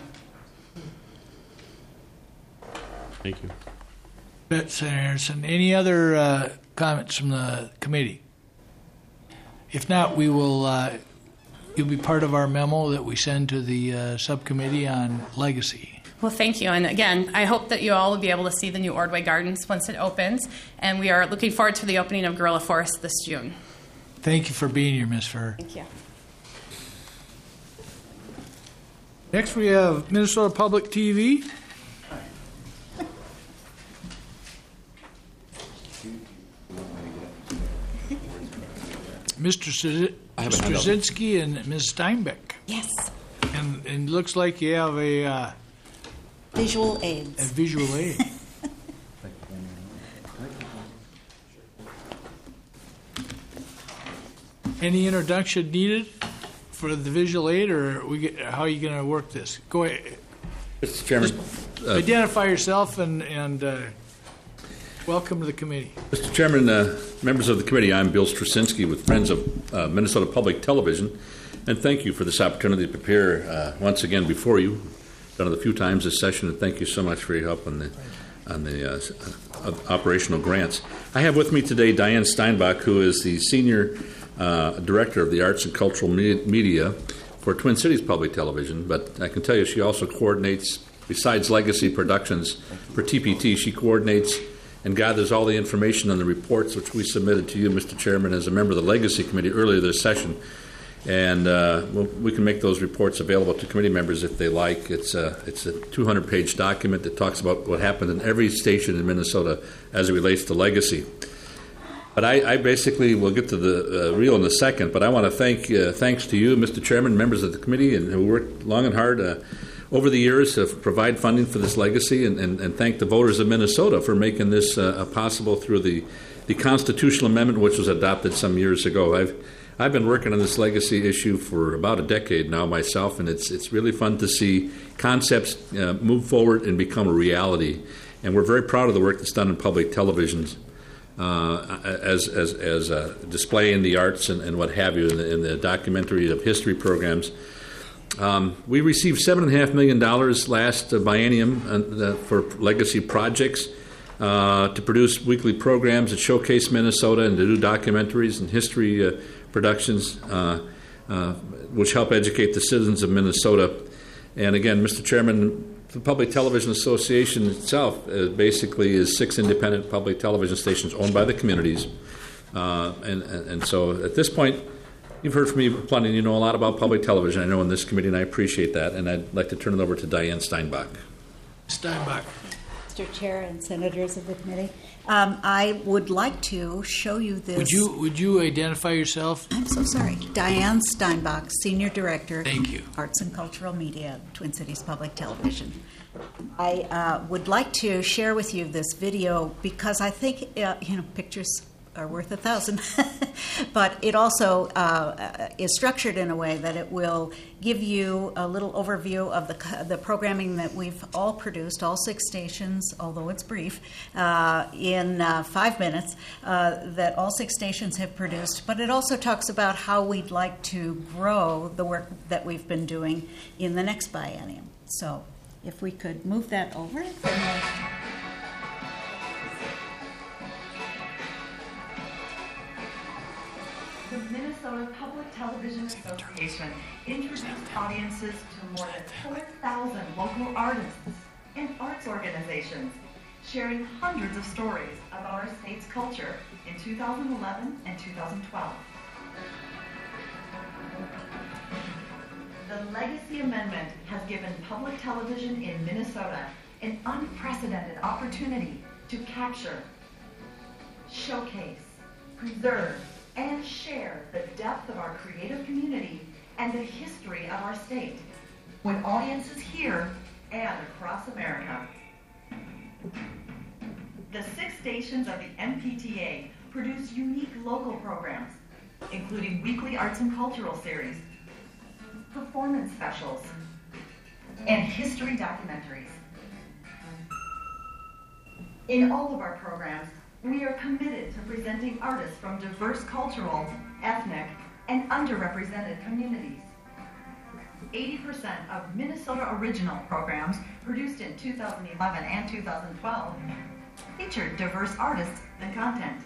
Thank you. Senator Anderson. Any other comments from the committee? If not, we will. You'll be part of our memo that we send to the subcommittee on legacy. Well, thank you. And again, I hope that you all will be able to see the new Ordway Gardens once it opens. And we are looking forward to the opening of Guerrilla Forest this June. Thank you for being here, Ms. Furr. Thank you. Next, we have Minnesota Public TV. Mr. Straczynski and Ms. Steinbeck. Yes. And it looks like you have a visual aids. A visual aid. Any introduction needed for the visual aid, or how are you going to work this? Go ahead. Mr. Chairman. Identify yourself and welcome to the committee. Mr. Chairman, members of the committee, I'm Bill Straczynski with Friends of Minnesota Public Television, and thank you for this opportunity to prepare once again before you. Done it a few times this session, and thank you so much for your help on the operational grants. I have with me today Diane Steinbach, who is the Senior Director of the Arts and Cultural Media for Twin Cities Public Television, but I can tell you she also coordinates, besides legacy productions for TPT, she coordinates and gathers all the information on the reports which we submitted to you, Mr. Chairman, as a member of the Legacy Committee earlier this session. And we can make those reports available to committee members if they like. It's a 200-page document that talks about what happened in every station in Minnesota as it relates to legacy. But I basically will get to the real in a second. But I want to thanks to you, Mr. Chairman, members of the committee, and who worked long and hard over the years to provide funding for this legacy, and thank the voters of Minnesota for making this possible through the constitutional amendment which was adopted some years ago. I've been working on this legacy issue for about a decade now myself, and it's really fun to see concepts move forward and become a reality. And we're very proud of the work that's done in public televisions as displaying the arts and what have you in the documentary of history programs. We received $7.5 million last biennium for legacy projects to produce weekly programs that showcase Minnesota and to do documentaries and history productions which help educate the citizens of Minnesota. And again, Mr. Chairman, the Public Television Association itself basically is 6 independent public television stations owned by the communities. And so at this point, You've heard from me plenty. You know a lot about public television, I know, in this committee, and I appreciate that. And I'd like to turn it over to Diane Steinbach. Steinbach. Mr. Chair and Senators of the committee, I would like to show you this. Would you identify yourself? I'm so sorry. Diane Steinbach, Senior Director. Thank you. Arts and Cultural Media, Twin Cities Public Television. I would like to share with you this video because I think pictures are worth 1,000, but it also is structured in a way that it will give you a little overview of the programming that we've all produced, all 6 stations, although it's brief, in 5 minutes, that all 6 stations have produced. But it also talks about how we'd like to grow the work that we've been doing in the next biennium. So if we could move that over. The Minnesota Public Television Association introduced audiences to more than 4,000 local artists and arts organizations, sharing hundreds of stories about our state's culture in 2011 and 2012. The Legacy Amendment has given public television in Minnesota an unprecedented opportunity to capture, showcase, preserve, and share the depth of our creative community and the history of our state with audiences here and across America. The 6 stations of the MPTA produce unique local programs, including weekly arts and cultural series, performance specials, and history documentaries. In all of our programs, we are committed to presenting artists from diverse cultural, ethnic, and underrepresented communities. 80% of Minnesota original programs produced in 2011 and 2012 featured diverse artists and content.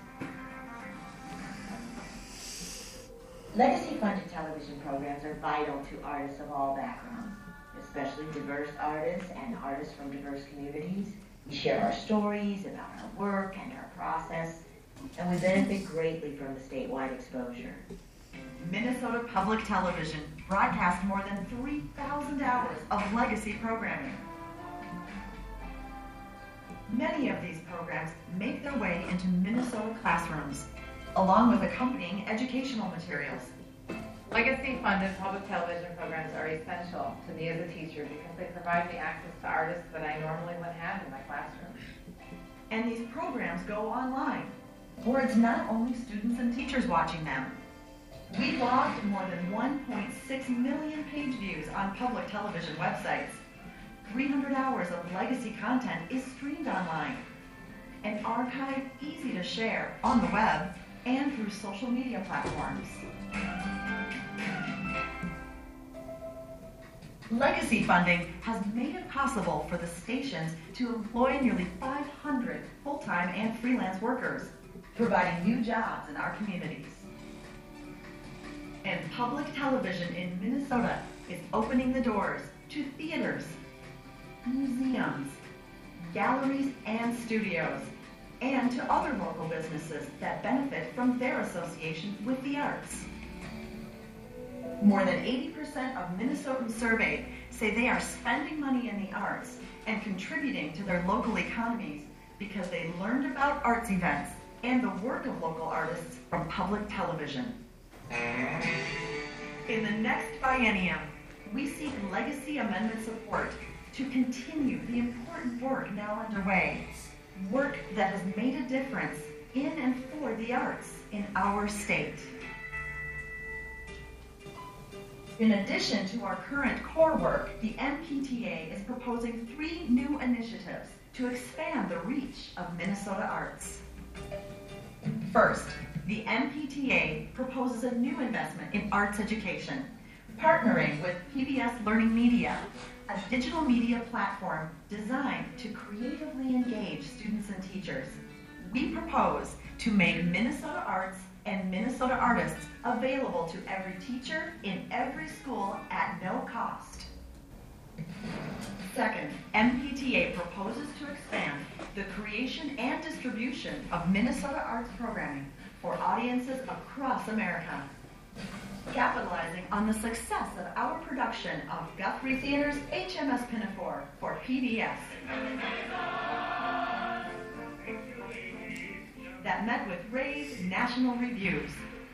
Legacy-funded television programs are vital to artists of all backgrounds, especially diverse artists and artists from diverse communities. We share our stories about our work and our process, and we benefit greatly from the statewide exposure. Minnesota Public Television broadcast more than 3,000 hours of legacy programming. Many of these programs make their way into Minnesota classrooms, along with accompanying educational materials. Legacy-funded public television programs are essential to me as a teacher because they provide me access to artists that I normally wouldn't have in my classroom. And these programs go online, where it's not only students and teachers watching them. We logged more than 1.6 million page views on public television websites. 300 hours of legacy content is streamed online and archived easy to share on the web and through social media platforms. Legacy funding has made it possible for the stations to employ nearly 500 full-time and freelance workers, providing new jobs in our communities. And public television in Minnesota is opening the doors to theaters, museums, galleries, and studios, and to other local businesses that benefit from their association with the arts. More than 80% of Minnesotans surveyed say they are spending money in the arts and contributing to their local economies because they learned about arts events and the work of local artists from public television. In the next biennium, we seek legacy amendment support to continue the important work now underway, work that has made a difference in and for the arts in our state. In addition to our current core work, the MPTA is proposing 3 new initiatives to expand the reach of Minnesota arts. First, the MPTA proposes a new investment in arts education, partnering with PBS Learning Media, a digital media platform designed to creatively engage students and teachers. We propose to make Minnesota arts and Minnesota artists available to every teacher in every school at no cost. Second, MPTA proposes to expand the creation and distribution of Minnesota arts programming for audiences across America. capitalizing on the success of our production of Guthrie Theater's HMS Pinafore for PBS. That met with rave national reviews.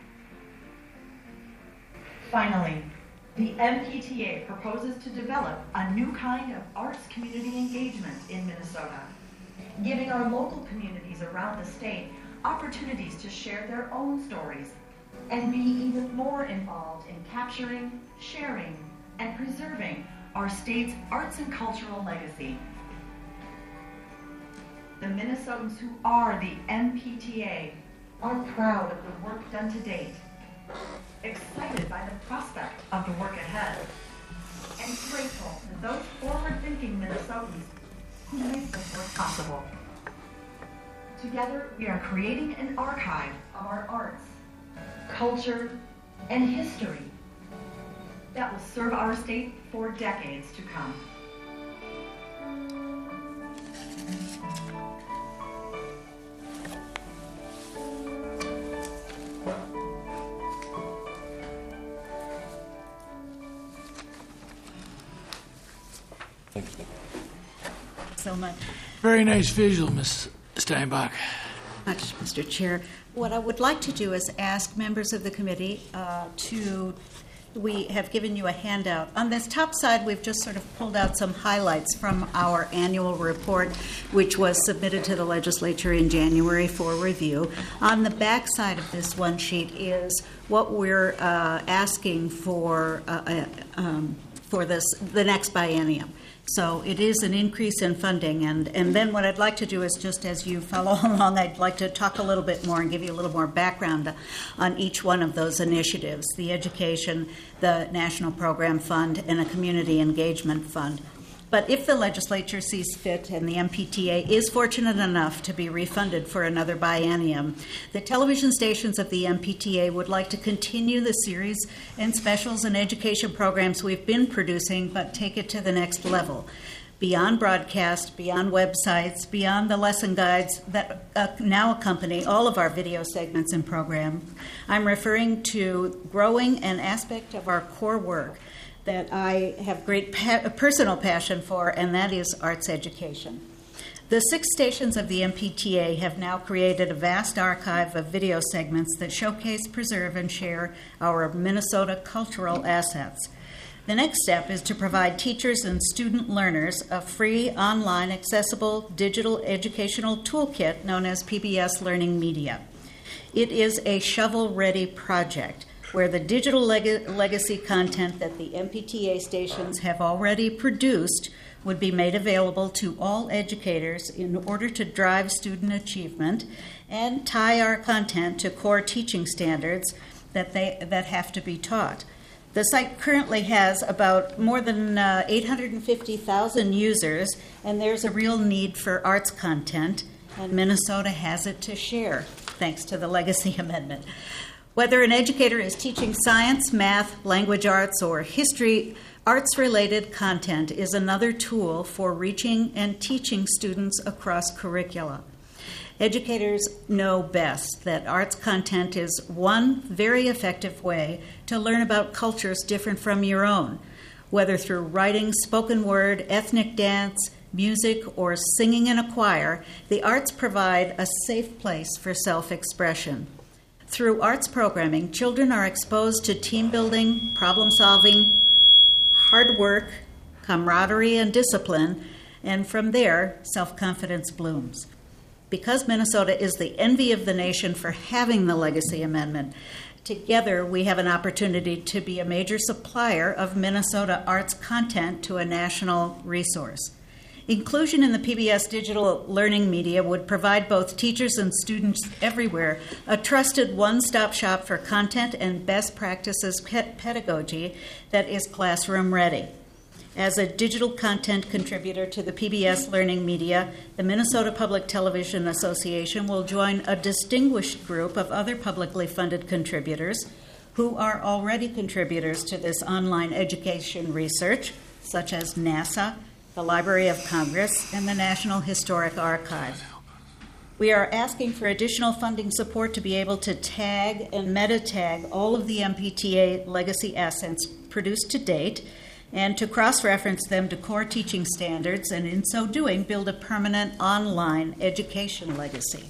Finally, the MPTA proposes to develop a new kind of arts community engagement in Minnesota, giving our local communities around the state opportunities to share their own stories and be even more involved in capturing, sharing, and preserving our state's arts and cultural legacy. The Minnesotans who are the MPTA are proud of the work done to date, excited by the prospect of the work ahead, and grateful to those forward-thinking Minnesotans who make this work possible. Together, we are creating an archive of our arts, culture, and history that will serve our state for decades to come. So much. Very nice visual, Ms. Steinbach. Much, Mr. Chair. What I would like to do is ask members of the committee we have given you a handout. On this top side, we've just sort of pulled out some highlights from our annual report, which was submitted to the legislature in January for review. On the back side of this one sheet is what we're asking for the next biennium. So it is an increase in funding, and then what I'd like to do is, just as you follow along, I'd like to talk a little bit more and give you a little more background on each one of those initiatives: the education, the National Program Fund, and a community engagement fund. But if the legislature sees fit and the MPTA is fortunate enough to be refunded for another biennium, the television stations of the MPTA would like to continue the series and specials and education programs we've been producing, but take it to the next level. Beyond broadcast, beyond websites, beyond the lesson guides that now accompany all of our video segments and programs, I'm referring to growing an aspect of our core work that I have great personal passion for, and that is arts education. The 6 stations of the MPTA have now created a vast archive of video segments that showcase, preserve, and share our Minnesota cultural assets. The next step is to provide teachers and student learners a free, online, accessible digital educational toolkit known as PBS Learning Media. It is a shovel-ready project where the digital legacy content that the MPTA stations have already produced would be made available to all educators in order to drive student achievement and tie our content to core teaching standards that have to be taught. The site currently has about more than 850,000 users, and there's a real need for arts content, and Minnesota has it to share, thanks to the Legacy Amendment. Whether an educator is teaching science, math, language arts, or history, arts-related content is another tool for reaching and teaching students across curricula. Educators know best that arts content is one very effective way to learn about cultures different from your own, whether through writing, spoken word, ethnic dance, music, or singing in a choir. The arts provide a safe place for self-expression. Through arts programming, children are exposed to team building, problem solving, hard work, camaraderie, and discipline, and from there, self-confidence blooms. Because Minnesota is the envy of the nation for having the Legacy Amendment, together we have an opportunity to be a major supplier of Minnesota arts content to a national resource. Inclusion in the PBS digital learning media would provide both teachers and students everywhere a trusted one-stop shop for content and best practices pedagogy that is classroom ready. As a digital content contributor to the PBS learning media, the Minnesota Public Television Association will join a distinguished group of other publicly funded contributors who are already contributors to this online education research, such as NASA, the Library of Congress, and the National Historic Archive. We are asking for additional funding support to be able to tag and meta-tag all of the MPTA legacy assets produced to date and to cross-reference them to core teaching standards, and in so doing, build a permanent online education legacy.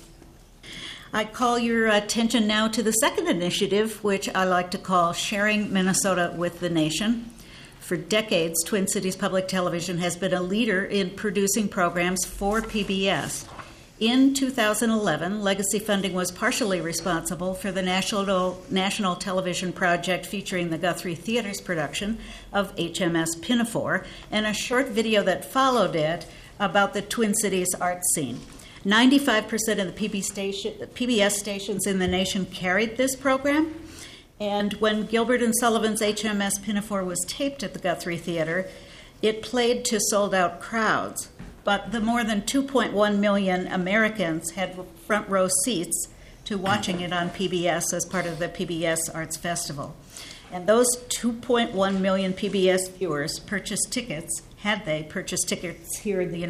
I call your attention now to the second initiative, which I like to call Sharing Minnesota with the Nation. For decades, Twin Cities Public Television has been a leader in producing programs for PBS. In 2011, legacy funding was partially responsible for the national television project featuring the Guthrie Theater's production of HMS Pinafore and a short video that followed it about the Twin Cities art scene. 95% of the PBS stations in the nation carried this program, and when Gilbert and Sullivan's HMS Pinafore was taped at the Guthrie Theater, it played to sold-out crowds. But the more than 2.1 million Americans had front row seats to watching it on PBS as part of the PBS Arts Festival. And those 2.1 million PBS viewers purchased tickets. Had they purchased tickets here in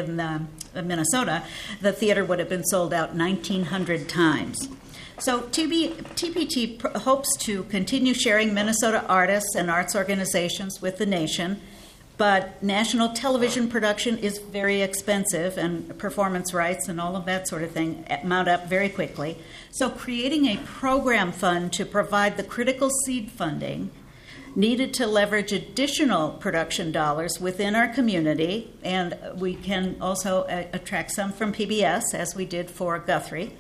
Minnesota, the theater would have been sold out 1,900 times. So TPT hopes to continue sharing Minnesota artists and arts organizations with the nation, but national television production is very expensive, and performance rights and all of that sort of thing mount up very quickly. So creating a program fund to provide the critical seed funding needed to leverage additional production dollars within our community, and we can also attract some from PBS, as we did for Guthrie,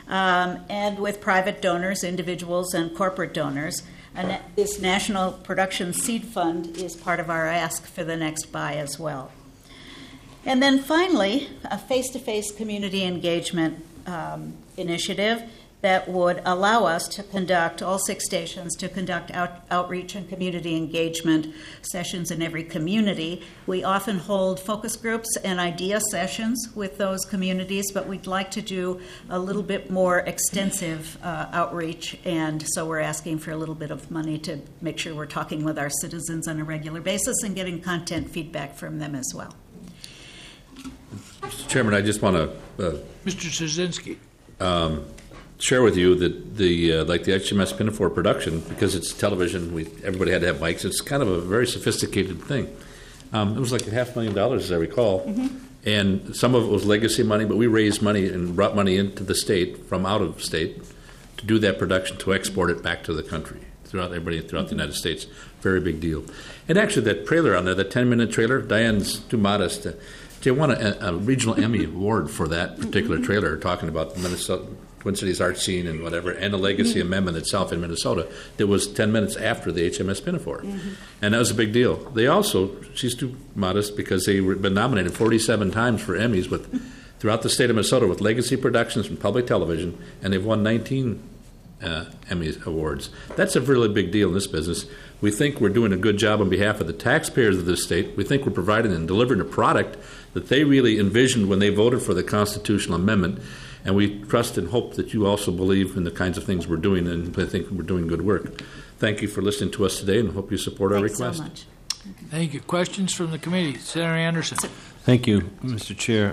and with private donors, individuals, and corporate donors. And this National Production Seed Fund is part of our ask for the next buy as well. And then finally, a face-to-face community engagement initiative that would allow us to conduct, all 6 stations, to conduct outreach and community engagement sessions in every community. We often hold focus groups and idea sessions with those communities, but we'd like to do a little bit more extensive outreach, and so we're asking for a little bit of money to make sure we're talking with our citizens on a regular basis and getting content feedback from them as well. Mr. Chairman, I just want to Mr. Trzynski. Share with you that like the HMS Pinafore production, because it's television, everybody had to have mics. It's kind of a very sophisticated thing. It was like $500,000, as I recall, and some of it was legacy money, but we raised money and brought money into the state from out of state to do that production, to export it back to the country, throughout the United States. Very big deal. And actually, that trailer on there, the 10-minute trailer, Diane's too modest. They won a regional Emmy award for that particular trailer, talking about the Minnesota Twin Cities art scene and whatever, and the legacy amendment itself in Minnesota. That was 10 minutes after the HMS Pinafore. And that was a big deal. They also, she's too modest because they've been nominated 47 times for Emmys throughout the state of Minnesota with legacy productions from public television, and they've won 19 Emmy awards. That's a really big deal in this business. We think we're doing a good job on behalf of the taxpayers of this state. We think we're providing and delivering a product that they really envisioned when they voted for the constitutional amendment. And we trust and hope that you also believe in the kinds of things we're doing, and I think we're doing good work. Thank you for listening to us today, and hope you support our request. Thanks so much. Thank you. Questions from the committee? Senator Anderson. Thank you, Mr. Chair.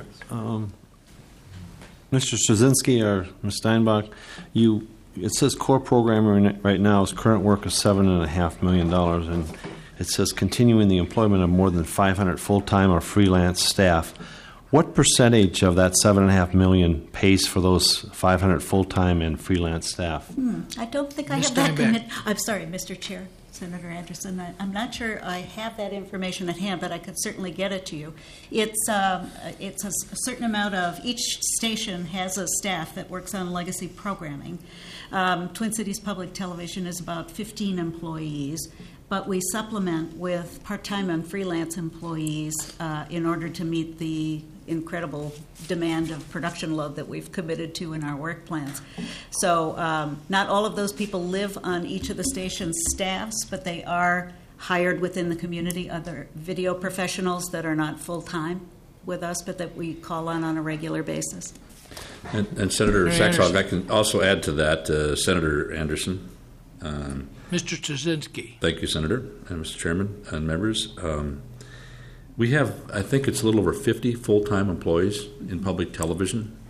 Mr. Trzynski or Ms. Steinbach, it says core programming right now is current work of $7.5 million, and it says continuing the employment of more than 500 full-time or freelance staff. What percentage of that $7.5 million pays for those 500 full-time and freelance staff? I don't think I have that. I'm sorry, Mr. Chair, Senator Anderson. I'm not sure I have that information at hand, but I could certainly get it to you. It's a certain amount of each station has a staff that works on legacy programming. Twin Cities Public Television is about 15 employees, but we supplement with part-time and freelance employees in order to meet the incredible demand of production load that we've committed to in our work plans. So not all of those people live on each of the station's staffs, but they are hired within the community, other video professionals that are not full-time with us, but that we call on a regular basis. And Senator Saxog, I can also add to that, Senator Anderson. Mr. Trzynski. Thank you, Senator, and Mr. Chairman and members. We have, I think it's a little over 50 full-time employees in public television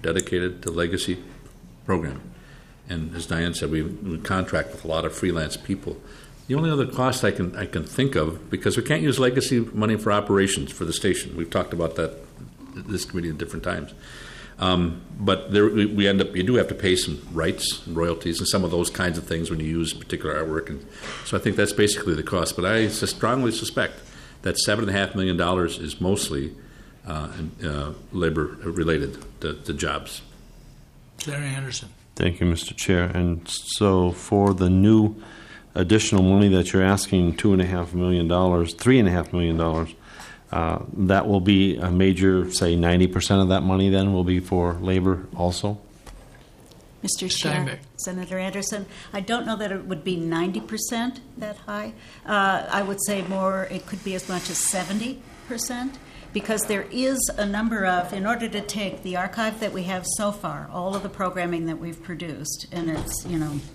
dedicated to legacy program. And as Diane said, we contract with a lot of freelance people. The only other cost I can think of, because we can't use legacy money for operations for the station. We've talked about that at this committee at different times. But we end up, you do have to pay some rights and royalties and some of those kinds of things when you use particular artwork. And so I think that's basically the cost. But I strongly suspect that $7.5 million is mostly labor related to jobs. Senator Anderson. Thank you, Mr. Chair. And so for the new additional money that you're asking, $3.5 million, that will be a major, say, 90% of that money then will be for labor also? Mr. Chair, Senator Anderson, I don't know that it would be 90% that high. I would say more, it could be as much as 70%, because there is a number of, in order to take the archive that we have so far, all of the programming that we've produced, and it's,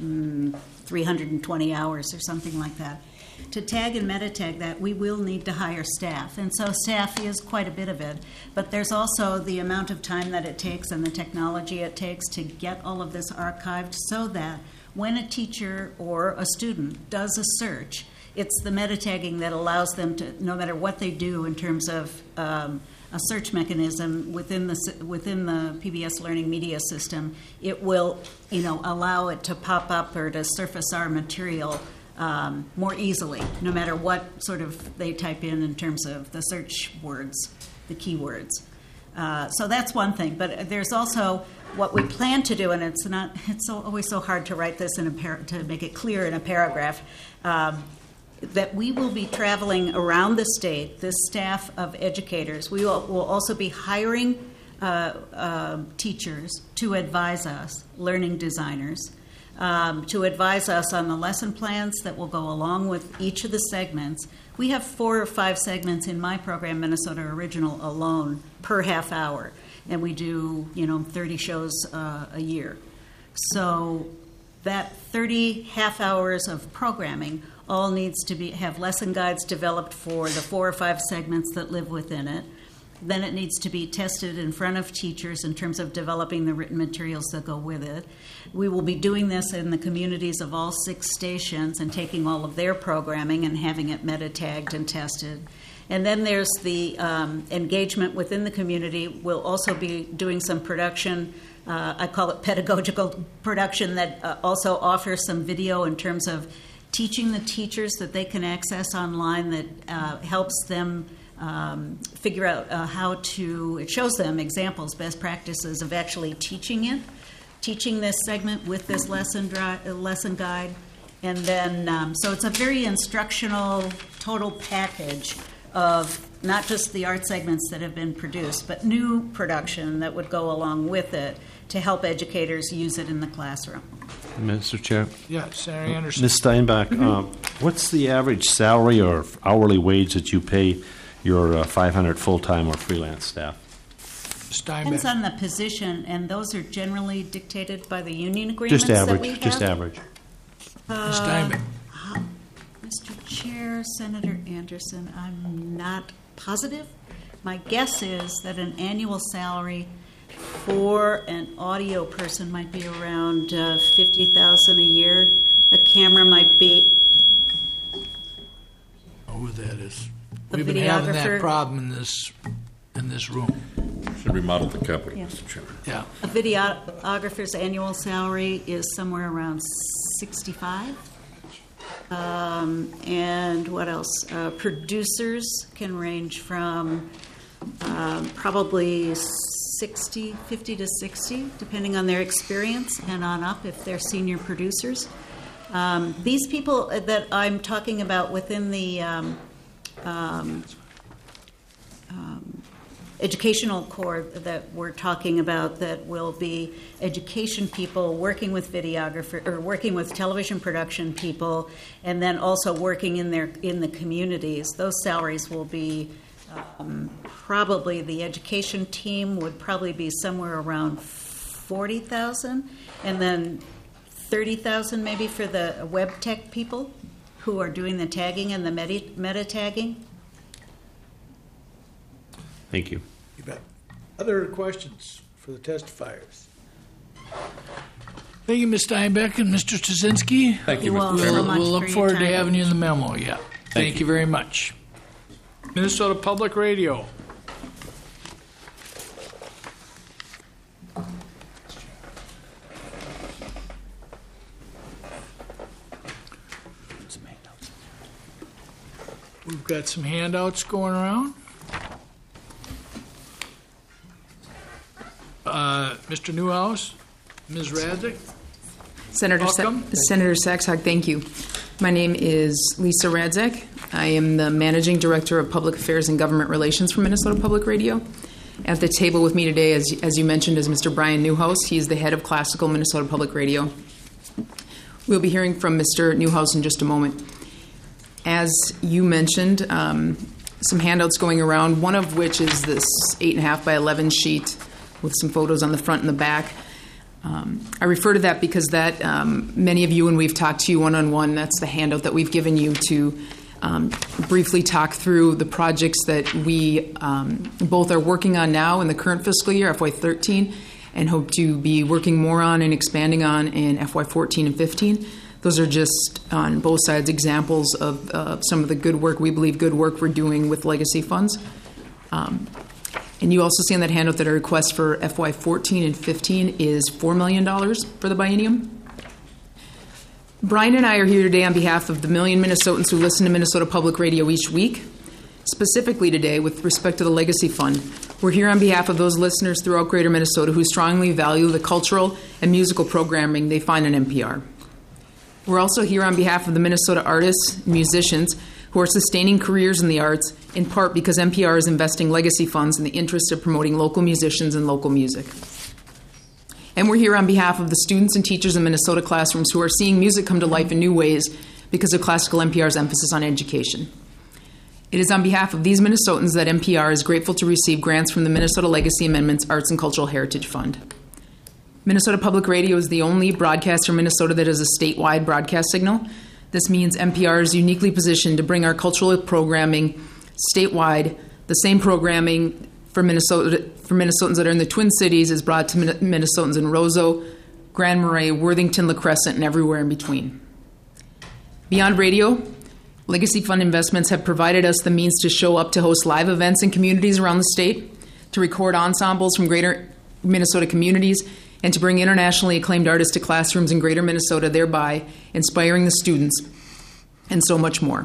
320 hours or something like that, to tag and meta tag that, we will need to hire staff. And so staff is quite a bit of it. But there's also the amount of time that it takes and the technology it takes to get all of this archived so that when a teacher or a student does a search, it's the meta tagging that allows them to, no matter what they do in terms of a search mechanism within the PBS Learning Media System, it will, allow it to pop up or to surface our material more easily, no matter what sort of they type in terms of the search words, the keywords. So that's one thing. But there's also what we plan to do, and it's always so hard to write this to make it clear in a paragraph. That we will be traveling around the state, this staff of educators. We will also be hiring teachers to advise us, learning designers, to advise us on the lesson plans that will go along with each of the segments. We have 4 or 5 segments in my program, Minnesota Original, alone per half hour, and we do 30 shows a year. So that 30 half hours of programming all needs to have lesson guides developed for the 4 or 5 segments that live within it. Then it needs to be tested in front of teachers in terms of developing the written materials that go with it. We will be doing this in the communities of all 6 stations and taking all of their programming and having it meta-tagged and tested. And then there's the engagement within the community. We'll also be doing some production, I call it pedagogical production, that also offers some video in terms of teaching the teachers that they can access online that helps them figure out it shows them examples, best practices of actually teaching this segment with this lesson guide. And then, so it's a very instructional total package of not just the art segments that have been produced, but new production that would go along with it to help educators use it in the classroom. Mr. Chair. Yeah, Senator Anderson. Ms. Steinbach, what's the average salary or hourly wage that you pay your 500 full-time or freelance staff? Depends on the position, and those are generally dictated by the union agreements just average, that we have. Just average. Steinbach. Mr. Chair, Senator Anderson, I'm not positive. My guess is that an annual salary for an audio person might be around $50,000 a year. A camera might be. Oh, that is. We've been having that problem in this room. Should remodel the capital, Yeah. Mr. Chairman. Yeah. A videographer's annual salary is somewhere around $65,000. And what else? Producers can range from probably 50 to 60, depending on their experience, and on up if they're senior producers. These people that I'm talking about within the educational core that we're talking about, that will be education people working with videographer or working with television production people, and then also working in the communities. Those salaries will be probably, the education team would probably be somewhere around $40,000, and then $30,000 maybe for the web tech people who are doing the tagging and the meta tagging. Thank you. You bet. Other questions for the testifiers. Thank you, Ms. Steinbeck and Mr. Straczynski. Thank you, Mr. Mr. Chairman. We'll look forward to having you in the memo, yeah. Thank you very much. Minnesota Public Radio. We've got some handouts going around. Mr. Newhouse, Ms. Radzik. Senator Welcome. Senator Saxhag, thank you. My name is Lisa Radzik. I am the Managing Director of Public Affairs and Government Relations for Minnesota Public Radio. At the table with me today, as you mentioned, is Mr. Brian Newhouse. He is the head of Classical Minnesota Public Radio. We'll be hearing from Mr. Newhouse in just a moment. As you mentioned, some handouts going around, one of which is this 8.5 by 11 sheet with some photos on the front and the back. I refer to that because that many of you, when we've talked to you one-on-one, that's the handout that we've given you to briefly talk through the projects that we both are working on now in the current fiscal year, FY13, and hope to be working more on and expanding on in FY14 and 15. Those are just on both sides examples of some of the good work, we believe good work we're doing with legacy funds. And you also see on that handout that our request for FY14 and 15 is $4 million for the biennium. Brian and I are here today on behalf of the million Minnesotans who listen to Minnesota Public Radio each week. Specifically today, with respect to the Legacy Fund, we're here on behalf of those listeners throughout Greater Minnesota who strongly value the cultural and musical programming they find in NPR. We're also here on behalf of the Minnesota artists and musicians who are sustaining careers in the arts, in part because NPR is investing legacy funds in the interest of promoting local musicians and local music. And we're here on behalf of the students and teachers in Minnesota classrooms who are seeing music come to life in new ways because of Classical NPR's emphasis on education. It is on behalf of these Minnesotans that NPR is grateful to receive grants from the Minnesota Legacy Amendments Arts and Cultural Heritage Fund. Minnesota Public Radio is the only broadcaster in Minnesota that has a statewide broadcast signal. This means NPR is uniquely positioned to bring our cultural programming statewide. The same programming for Minnesotans that are in the Twin Cities is brought to Minnesotans in Roseau, Grand Marais, Worthington, La Crescent, and everywhere in between. Beyond radio, Legacy Fund investments have provided us the means to show up to host live events in communities around the state, to record ensembles from greater Minnesota communities, and to bring internationally acclaimed artists to classrooms in greater Minnesota, thereby inspiring the students, and so much more.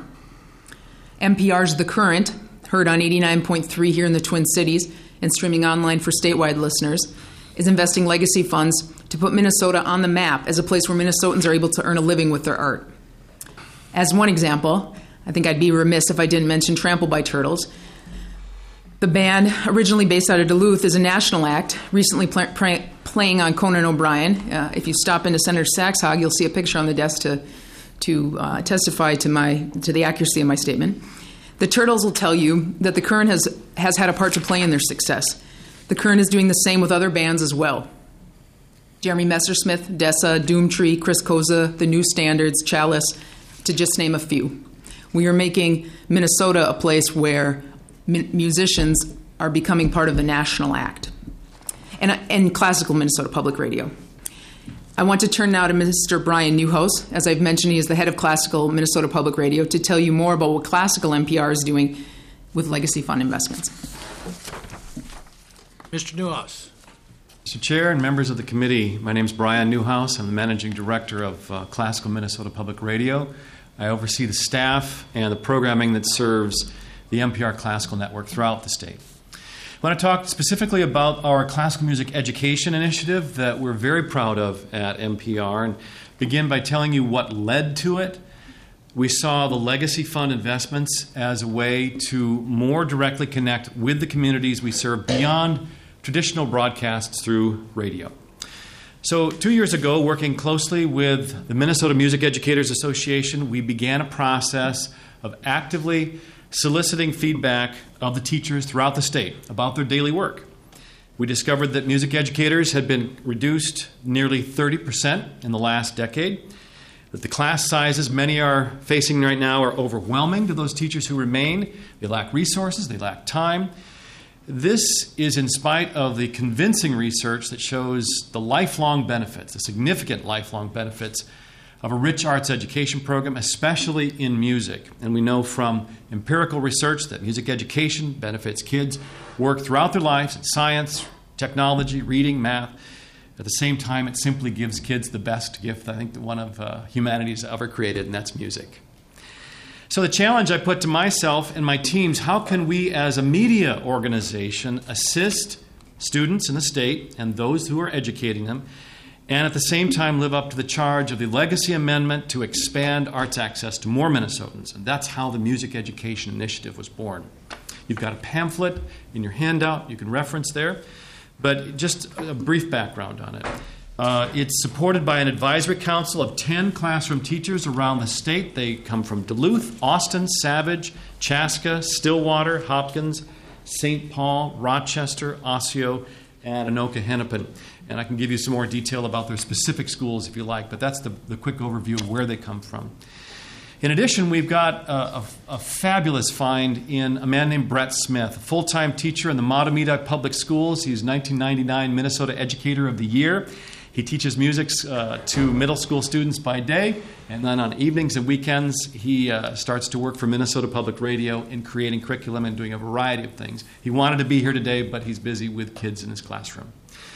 NPR's The Current, heard on 89.3 here in the Twin Cities and streaming online for statewide listeners, is investing legacy funds to put Minnesota on the map as a place where Minnesotans are able to earn a living with their art. As one example, I think I'd be remiss if I didn't mention Trampled by Turtles. The band, originally based out of Duluth, is a national act, recently playing on Conan O'Brien. If you stop into Senator Saxhag, you'll see a picture on the desk to testify to the accuracy of my statement. The Turtles will tell you that the Current has had a part to play in their success. The Current is doing the same with other bands as well. Jeremy Messersmith, Dessa, Doomtree, Chris Koza, The New Standards, Chalice, to just name a few. We are making Minnesota a place where musicians are becoming part of the national act and classical Minnesota Public Radio. I want to turn now to Mr. Brian Newhouse. As I've mentioned, he is the head of Classical Minnesota Public Radio, to tell you more about what Classical NPR is doing with Legacy Fund investments. Mr. Newhouse. Mr. Chair and members of the committee, my name is Brian Newhouse. I'm the managing director of Classical Minnesota Public Radio. I oversee the staff and the programming that serves the NPR Classical Network throughout the state. I want to talk specifically about our classical music education initiative that we're very proud of at NPR, and begin by telling you what led to it. We saw the Legacy Fund investments as a way to more directly connect with the communities we serve beyond traditional broadcasts through radio. So 2 years ago, working closely with the Minnesota Music Educators Association, we began a process of actively soliciting feedback of the teachers throughout the state about their daily work. We discovered that music educators had been reduced nearly 30% in the last decade, that the class sizes many are facing right now are overwhelming to those teachers who remain. They lack resources, they lack time, This is in spite of the convincing research that shows the lifelong benefits, the significant lifelong benefits of a rich arts education program, especially in music. And we know from empirical research that music education benefits kids' work throughout their lives in science, technology, reading, math. At the same time, it simply gives kids the best gift I think that one of humanity's ever created, and that's music. So the challenge I put to myself and my teams, how can we as a media organization assist students in the state and those who are educating them, and at the same time live up to the charge of the Legacy Amendment to expand arts access to more Minnesotans? And that's how the Music Education Initiative was born. You've got a pamphlet in your handout you can reference there, but just a brief background on it. It's supported by an advisory council of 10 classroom teachers around the state. They come from Duluth, Austin, Savage, Chaska, Stillwater, Hopkins, St. Paul, Rochester, Osseo, and Anoka Hennepin. And I can give you some more detail about their specific schools if you like, but that's the quick overview of where they come from. In addition, we've got a fabulous find in a man named Brett Smith, a full-time teacher in the Matamidi Public Schools. He's 1999 Minnesota Educator of the Year. He teaches music to middle school students by day, and then on evenings and weekends, he starts to work for Minnesota Public Radio in creating curriculum and doing a variety of things. He wanted to be here today, but he's busy with kids in his classroom.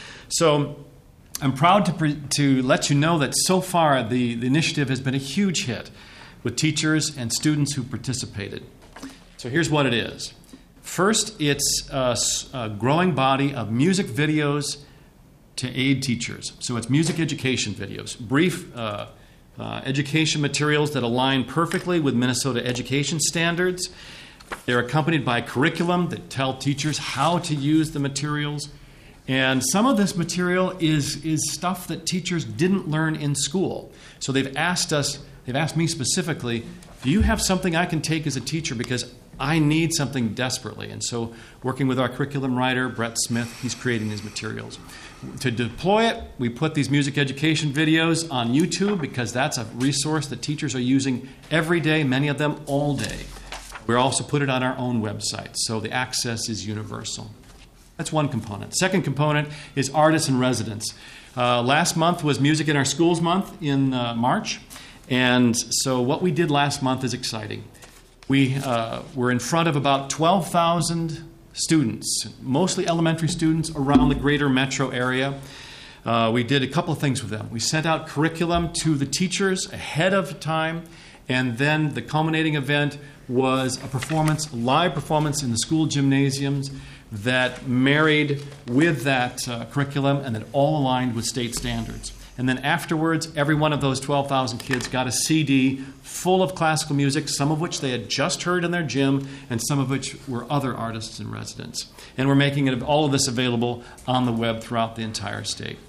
So I'm proud to let you know that so far the initiative has been a huge hit with teachers and students who participated. So here's what it is. First, it's a growing body of music videos to aid teachers. So it's music education videos, brief education materials that align perfectly with Minnesota education standards. They're accompanied by curriculum that tell teachers how to use the materials. And some of this material is stuff that teachers didn't learn in school. So they've asked me specifically, do you have something I can take as a teacher because I need something desperately? And so working with our curriculum writer, Brett Smith, he's creating these materials. To deploy it, we put these music education videos on YouTube because that's a resource that teachers are using every day, many of them all day. We also put it on our own website, so the access is universal. That's one component. Second component is artists in residence. Last month was Music in Our Schools Month in March, and so what we did last month is exciting. We were in front of about 12,000 students, mostly elementary students around the greater metro area. We did a couple of things with them. We sent out curriculum to the teachers ahead of time, and then the culminating event was a live performance in the school gymnasiums that married with that curriculum and that all aligned with state standards. And then afterwards, every one of those 12,000 kids got a CD full of classical music, some of which they had just heard in their gym, and some of which were other artists in residence. And we're making all of this available on the web throughout the entire state.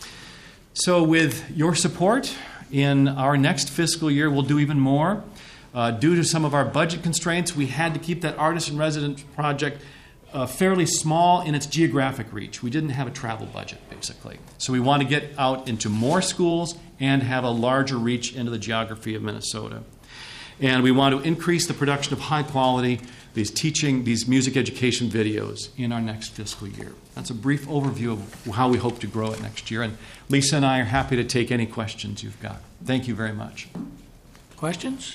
So with your support, in our next fiscal year, we'll do even more. Due to some of our budget constraints, we had to keep that artist in residence project fairly small in its geographic reach. We didn't have a travel budget, basically. So we want to get out into more schools and have a larger reach into the geography of Minnesota. And we want to increase the production of high quality, these music education videos in our next fiscal year. That's a brief overview of how we hope to grow it next year. And Lisa and I are happy to take any questions you've got. Thank you very much. Questions?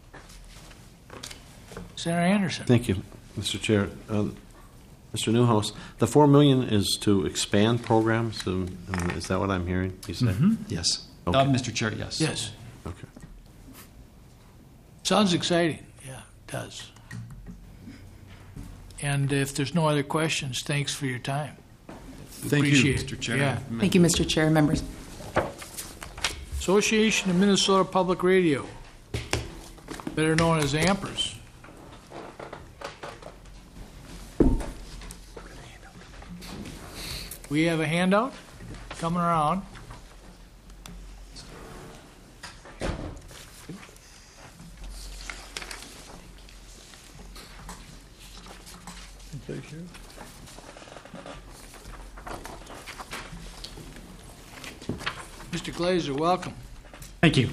Senator Anderson. Thank you, Mr. Chair. Mr. Newhouse, the $4 million is to expand programs. Is that what I'm hearing you say? Mm-hmm. Yes. Okay. Mr. Chair, yes. Yes. Okay. Sounds exciting. Yeah, it does. And if there's no other questions, thanks for your time. Thank you, Mr. Chair. Yeah. Thank you, Mr. Chair, members. Association of Minnesota Public Radio, better known as AMPERS. We have a handout coming around. Mr. Glazer, welcome. Thank you.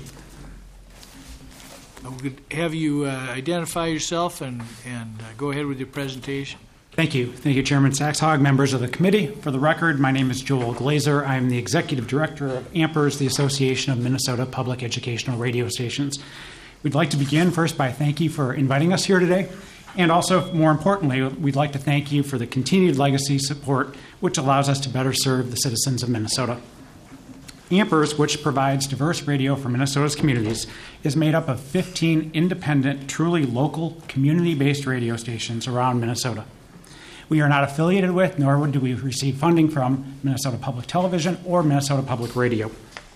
We could have you identify yourself and go ahead with your presentation. Thank you. Thank you, Chairman Saxhog, members of the committee. For the record, my name is Joel Glazer. I am the Executive Director of AMPERS, the Association of Minnesota Public Educational Radio Stations. We'd like to begin first by thank you for inviting us here today. And also, more importantly, we'd like to thank you for the continued legacy support, which allows us to better serve the citizens of Minnesota. AMPERS, which provides diverse radio for Minnesota's communities, is made up of 15 independent, truly local, community-based radio stations around Minnesota. We are not affiliated with, nor do we receive funding from, Minnesota Public Television or Minnesota Public Radio.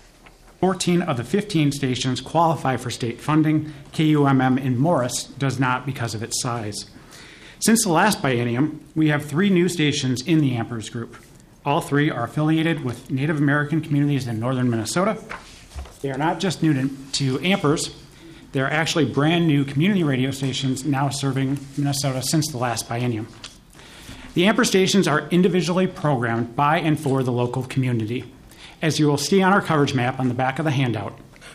14 of the 15 stations qualify for state funding. KUMM in Morris does not because of its size. Since the last biennium, we have 3 new stations in the AMPERS group. All 3 are affiliated with Native American communities in northern Minnesota. They are not just new to AMPERS, they are actually brand new community radio stations now serving Minnesota since the last biennium. The AMPERS stations are individually programmed by and for the local community. As you will see on our coverage map on the back of the handout,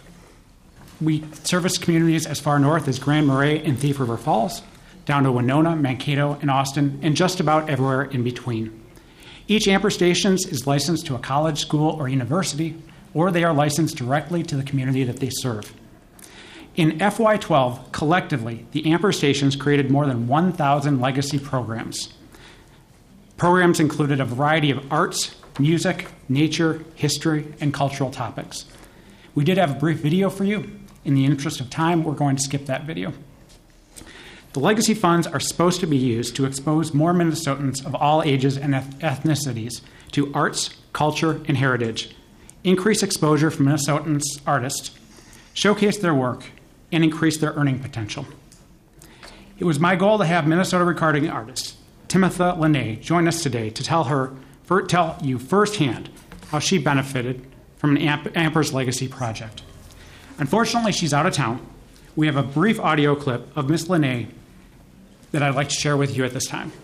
we service communities as far north as Grand Marais and Thief River Falls, down to Winona, Mankato, and Austin, and just about everywhere in between. Each AMPERS station is licensed to a college, school, or university, or they are licensed directly to the community that they serve. In FY12, collectively, the AMPERS stations created more than 1,000 legacy programs. Programs included a variety of arts, music, nature, history, and cultural topics. We did have a brief video for you. In the interest of time, we're going to skip that video. The legacy funds are supposed to be used to expose more Minnesotans of all ages and ethnicities to arts, culture, and heritage, increase exposure for Minnesotans artists, showcase their work, and increase their earning potential. It was my goal to have Minnesota recording artist Timotha Lene join us today to tell you firsthand how she benefited from an AMPERS legacy project. Unfortunately, she's out of town. We have a brief audio clip of Ms. Lene that I'd like to share with you at this time.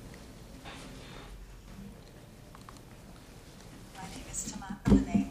My name is Timotha Lene.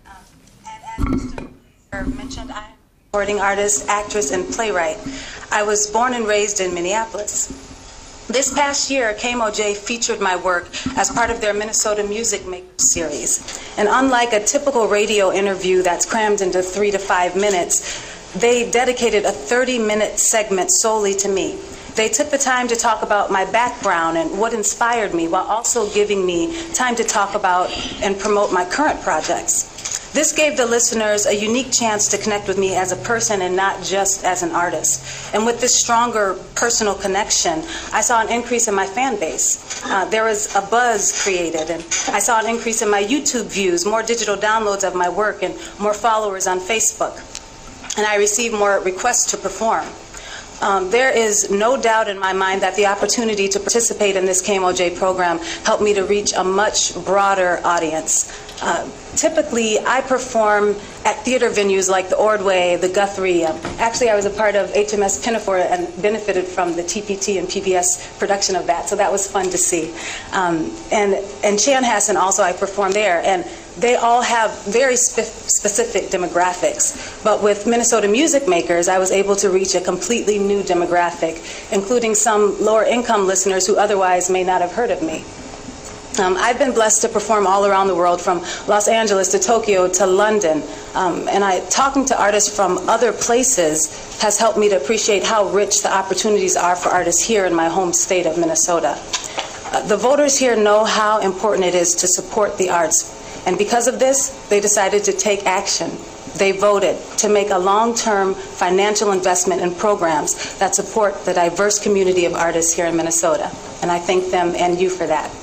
And as Mr. Glazer mentioned, I'm a recording artist, actress, and playwright. I was born and raised in Minneapolis. This past year, KMOJ featured my work as part of their Minnesota Music Makers series. And unlike a typical radio interview that's crammed into 3 to 5 minutes, they dedicated a 30-minute segment solely to me. They took the time to talk about my background and what inspired me, while also giving me time to talk about and promote my current projects. This gave the listeners a unique chance to connect with me as a person and not just as an artist. And with this stronger personal connection, I saw an increase in my fan base. There was a buzz created, and I saw an increase in my YouTube views, more digital downloads of my work, and more followers on Facebook. And I received more requests to perform. There is no doubt in my mind that the opportunity to participate in this KMOJ program helped me to reach a much broader audience. Typically, I perform at theater venues like the Ordway, the Guthrie. Actually, I was a part of HMS Pinafore and benefited from the TPT and PBS production of that, so that was fun to see. And Chanhassen also, I performed there, and they all have very specific demographics. But with Minnesota Music Makers, I was able to reach a completely new demographic, including some lower-income listeners who otherwise may not have heard of me. I've been blessed to perform all around the world, from Los Angeles to Tokyo to London. And talking to artists from other places has helped me to appreciate how rich the opportunities are for artists here in my home state of Minnesota. The voters here know how important it is to support the arts. And because of this, they decided to take action. They voted to make a long-term financial investment in programs that support the diverse community of artists here in Minnesota. And I thank them and you for that.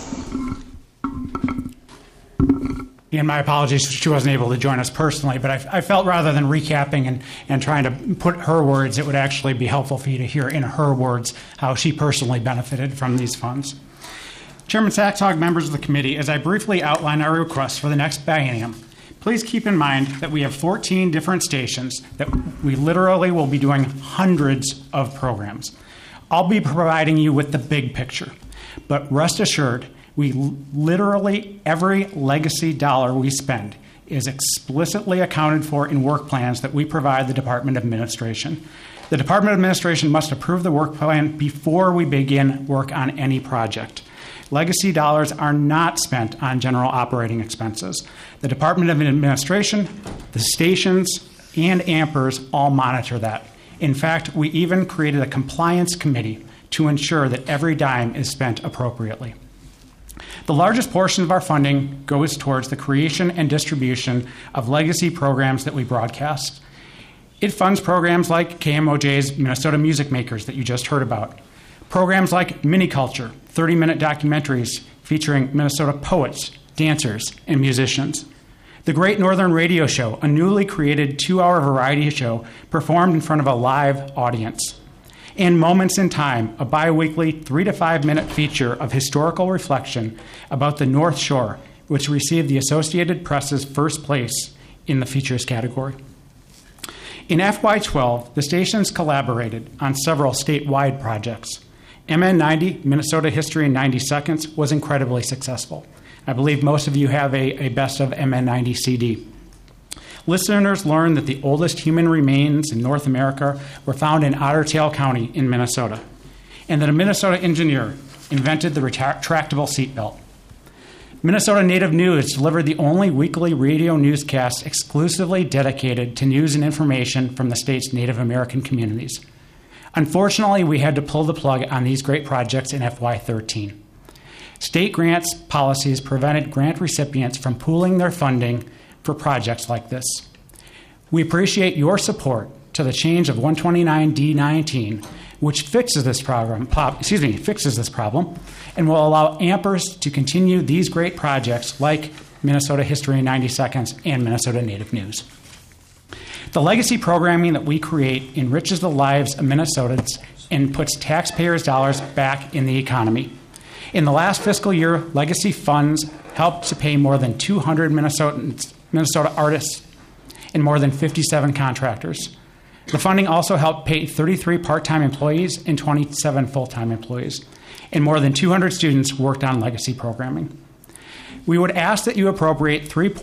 And my apologies, she wasn't able to join us personally, but I felt rather than recapping and trying to put her words, it would actually be helpful for you to hear in her words how she personally benefited from these funds. Chairman Saxhog, members of the committee, as I briefly outline our requests for the next biennium, please keep in mind that we have 14 different stations that we literally will be doing hundreds of programs. I'll be providing you with the big picture, but rest assured, we literally every legacy dollar we spend is explicitly accounted for in work plans that we provide the Department of Administration. The Department of Administration must approve the work plan before we begin work on any project. Legacy dollars are not spent on general operating expenses. The Department of Administration, the stations, and AMPERS all monitor that. In fact, we even created a compliance committee to ensure that every dime is spent appropriately. The largest portion of our funding goes towards the creation and distribution of legacy programs that we broadcast. It funds programs like KMOJ's Minnesota Music Makers that you just heard about, programs like Miniculture, 30-minute documentaries featuring Minnesota poets, dancers, and musicians. The Great Northern Radio Show, a newly created 2-hour variety show performed in front of a live audience. And Moments in Time, a bi-weekly 3 to 5 minute feature of historical reflection about the North Shore, which received the Associated Press's first place in the features category. In FY12, the stations collaborated on several statewide projects. MN90, Minnesota History in 90 Seconds, was incredibly successful. I believe most of you have a best of MN90 CD. Listeners learned that the oldest human remains in North America were found in Otter Tail County in Minnesota, and that a Minnesota engineer invented the retractable seatbelt. Minnesota Native News delivered the only weekly radio newscast exclusively dedicated to news and information from the state's Native American communities. Unfortunately, we had to pull the plug on these great projects in FY13. State grants policies prevented grant recipients from pooling their funding for projects like this. We appreciate your support to the change of 129D19, which fixes this problem, and will allow AMPERS to continue these great projects like Minnesota History in 90 Seconds and Minnesota Native News. The legacy programming that we create enriches the lives of Minnesotans and puts taxpayers' dollars back in the economy. In the last fiscal year, legacy funds helped to pay more than 200 Minnesota artists and more than 57 contractors. The funding also helped pay 33 part-time employees and 27 full-time employees, and more than 200 students worked on legacy programming. We would ask that you appropriate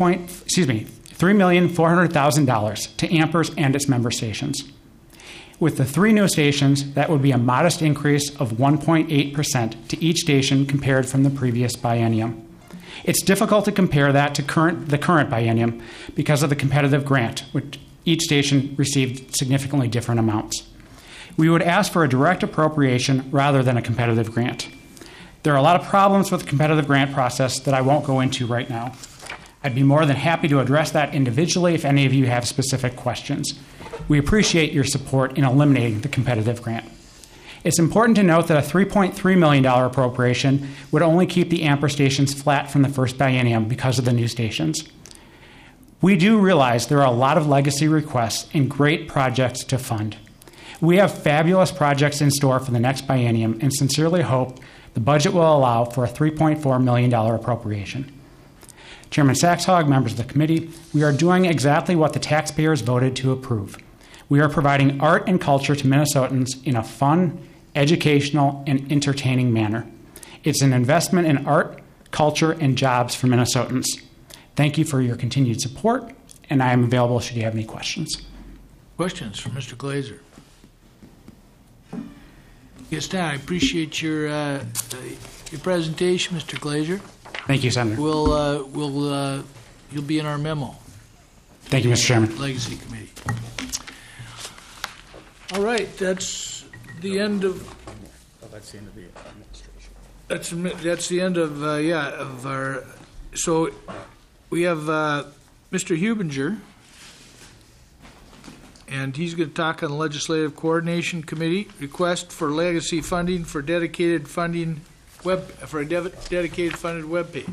$3,400,000 to AMPERS and its member stations. With the 3 new stations, that would be a modest increase of 1.8% to each station compared from the previous biennium. It's difficult to compare that to the current biennium because of the competitive grant, which each station received significantly different amounts. We would ask for a direct appropriation rather than a competitive grant. There are a lot of problems with the competitive grant process that I won't go into right now. I'd be more than happy to address that individually if any of you have specific questions. We appreciate your support in eliminating the competitive grant. It's important to note that a $3.3 million appropriation would only keep the AMPER stations flat from the first biennium because of the new stations. We do realize there are a lot of legacy requests and great projects to fund. We have fabulous projects in store for the next biennium and sincerely hope the budget will allow for a $3.4 million appropriation. Chairman Saxhog, members of the committee, we are doing exactly what the taxpayers voted to approve. We are providing art and culture to Minnesotans in a fun, educational, and entertaining manner. It's an investment in art, culture, and jobs for Minnesotans. Thank you for your continued support, and I am available should you have any questions. Questions for Mr. Glazer? Yes, Dan, I appreciate your presentation, Mr. Glazer. Thank you, Senator. You'll be in our memo. Thank you, Mr. Chairman. Legacy Committee. All right, that's the end of. Oh, that's the end of the administration. That's the end of of our. So we have Mr. Hubinger, and he's going to talk on the Legislative Coordination Committee request for legacy funding for dedicated funding dedicated funded web page.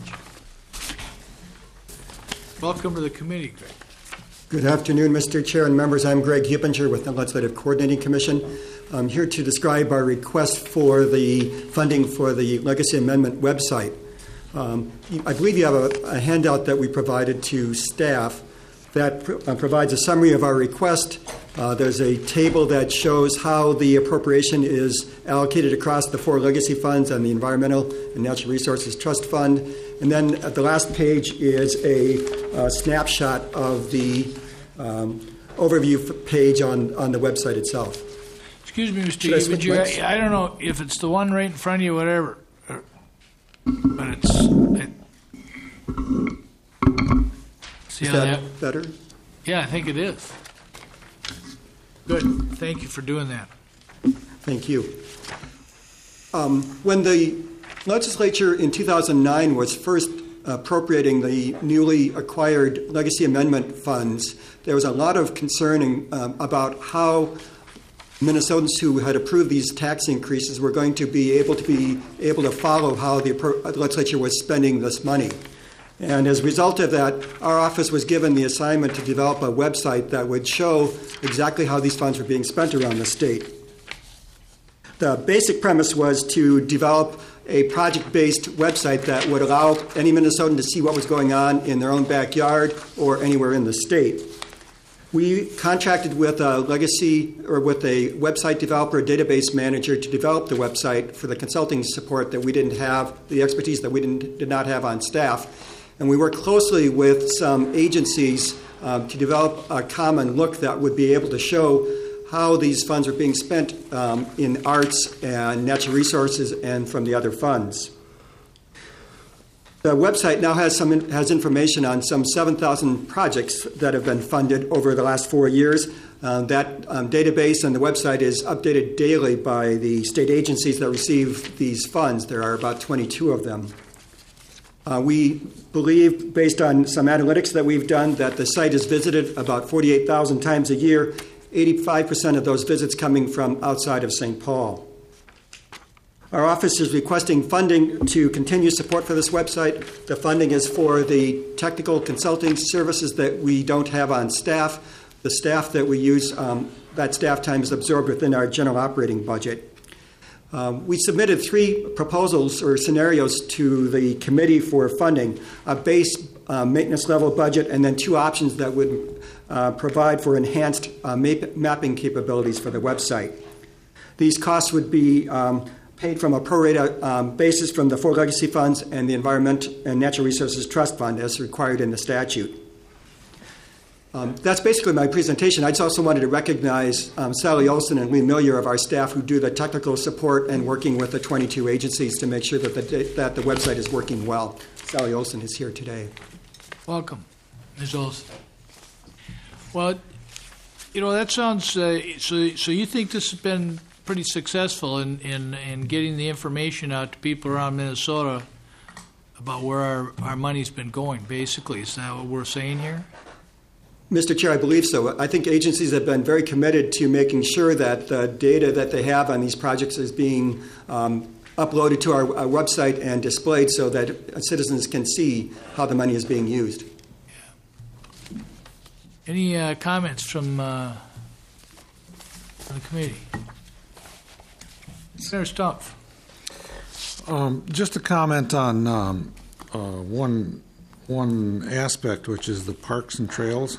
Welcome to the committee, Greg. Good afternoon, Mr. Chair and members. I'm Greg Hubinger with the Legislative Coordinating Commission. I'm here to describe our request for the funding for the Legacy Amendment website. I believe you have a handout that we provided to staff that provides a summary of our request. There's a table that shows how the appropriation is allocated across the 4 legacy funds and the Environmental and Natural Resources Trust Fund. And then at the last page is a snapshot of the overview page on the website itself. Excuse me, Mr. Should I switch Ebinger, mics? I don't know if it's the one right in front of you, whatever, but it's. See Is how that better? Yeah, I think it is. Good. Thank you for doing that. Thank you. When the legislature in 2009 was first appropriating the newly acquired legacy amendment funds, there was a lot of concern about how Minnesotans who had approved these tax increases were going to be able to follow how the legislature was spending this money. And as a result of that, our office was given the assignment to develop a website that would show exactly how these funds were being spent around the state. The basic premise was to develop a project-based website that would allow any Minnesotan to see what was going on in their own backyard or anywhere in the state. We contracted with a website developer, a database manager, to develop the website for the consulting support that we didn't have, the expertise that we did not have on staff. And we worked closely with some agencies to develop a common look that would be able to show how these funds are being spent in arts and natural resources and from the other funds. The website now has information on some 7,000 projects that have been funded over the last 4 years. That database and the website is updated daily by the state agencies that receive these funds. There are about 22 of them. We believe, based on some analytics that we've done, that the site is visited about 48,000 times a year, 85% of those visits coming from outside of St. Paul. Our office is requesting funding to continue support for this website. The funding is for the technical consulting services that we don't have on staff. The staff that we use, that staff time is absorbed within our general operating budget. We submitted 3 proposals or scenarios to the committee for funding, a base maintenance level budget, and then 2 options that would provide for enhanced mapping capabilities for the website. These costs would be paid from a pro rata basis from the 4 legacy funds and the Environment and Natural Resources Trust Fund as required in the statute. That's basically my presentation. I just also wanted to recognize Sally Olson and Lee Millier of our staff who do the technical support and working with the 22 agencies to make sure that the website is working well. Sally Olson is here today. Welcome, Ms. Olson. Well, that sounds, so you think this has been pretty successful in getting the information out to people around Minnesota about where our money's been going, basically. Is that what we're saying here? Mr. Chair, I believe so. I think agencies have been very committed to making sure that the data that they have on these projects is being uploaded to our website and displayed so that citizens can see how the money is being used. Yeah. Any comments from the committee? Senator Stumpf. Just a comment on one aspect, which is the parks and trails.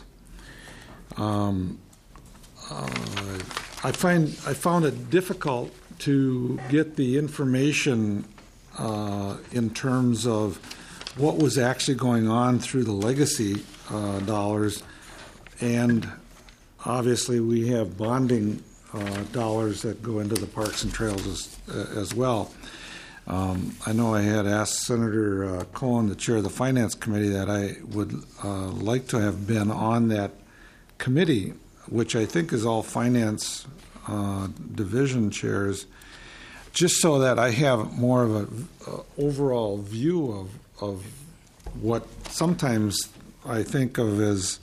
I found it difficult to get the information in terms of what was actually going on through the legacy dollars, and obviously we have bonding dollars that go into the parks and trails as well. I know I had asked Senator Cohen, the chair of the Finance Committee, that I would like to have been on that committee, which I think is all finance division chairs, just so that I have more of an overall view of what sometimes I think of as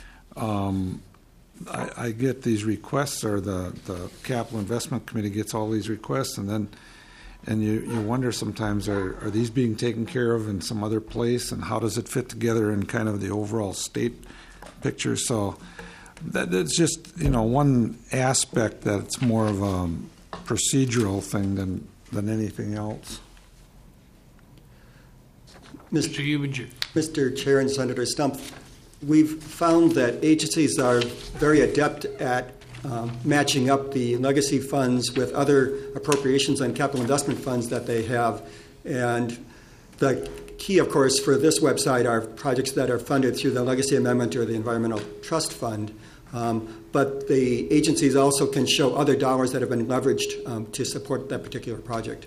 I get these requests, or the Capital Investment Committee gets all these requests, and you wonder sometimes, are these being taken care of in some other place, and how does it fit together in kind of the overall state picture? So that's just one aspect that's more of a procedural thing than anything else. Mr. Ebinger. Mr. Chair and Senator Stump, we've found that agencies are very adept at matching up the legacy funds with other appropriations and capital investment funds that they have. And the key, of course, for this website are projects that are funded through the Legacy Amendment or the Environmental Trust Fund. But the agencies also can show other dollars that have been leveraged to support that particular project.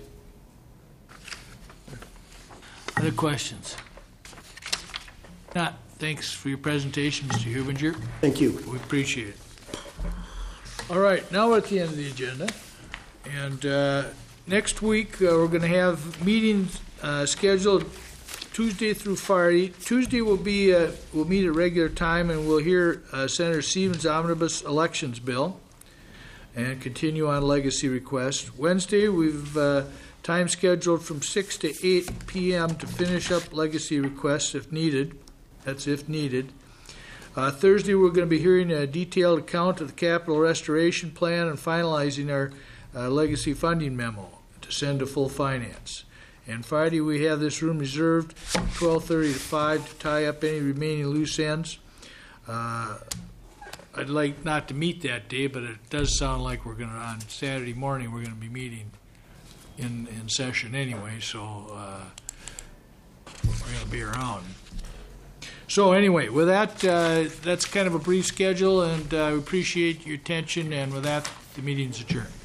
Other questions? Not. Thanks for your presentation, Mr. Hubinger. Thank you. We appreciate it. All right, now we're at the end of the agenda. And next week, we're going to have meetings scheduled Tuesday through Friday. Tuesday will be we'll meet at regular time, and we'll hear Senator Stevens' omnibus elections bill and continue on legacy requests. Wednesday, we've time scheduled from 6 to 8 p.m. to finish up legacy requests if needed. That's if needed. Thursday, we're going to be hearing a detailed account of the capital restoration plan and finalizing our legacy funding memo to send to full finance. And Friday, we have this room reserved from 12:30 to 5 to tie up any remaining loose ends. I'd like not to meet that day, but it does sound like we're going to, on Saturday morning, we're going to be meeting in session anyway, so we're going to be around. So anyway, with that, that's kind of a brief schedule, and we appreciate your attention, and with that, the meeting's adjourned.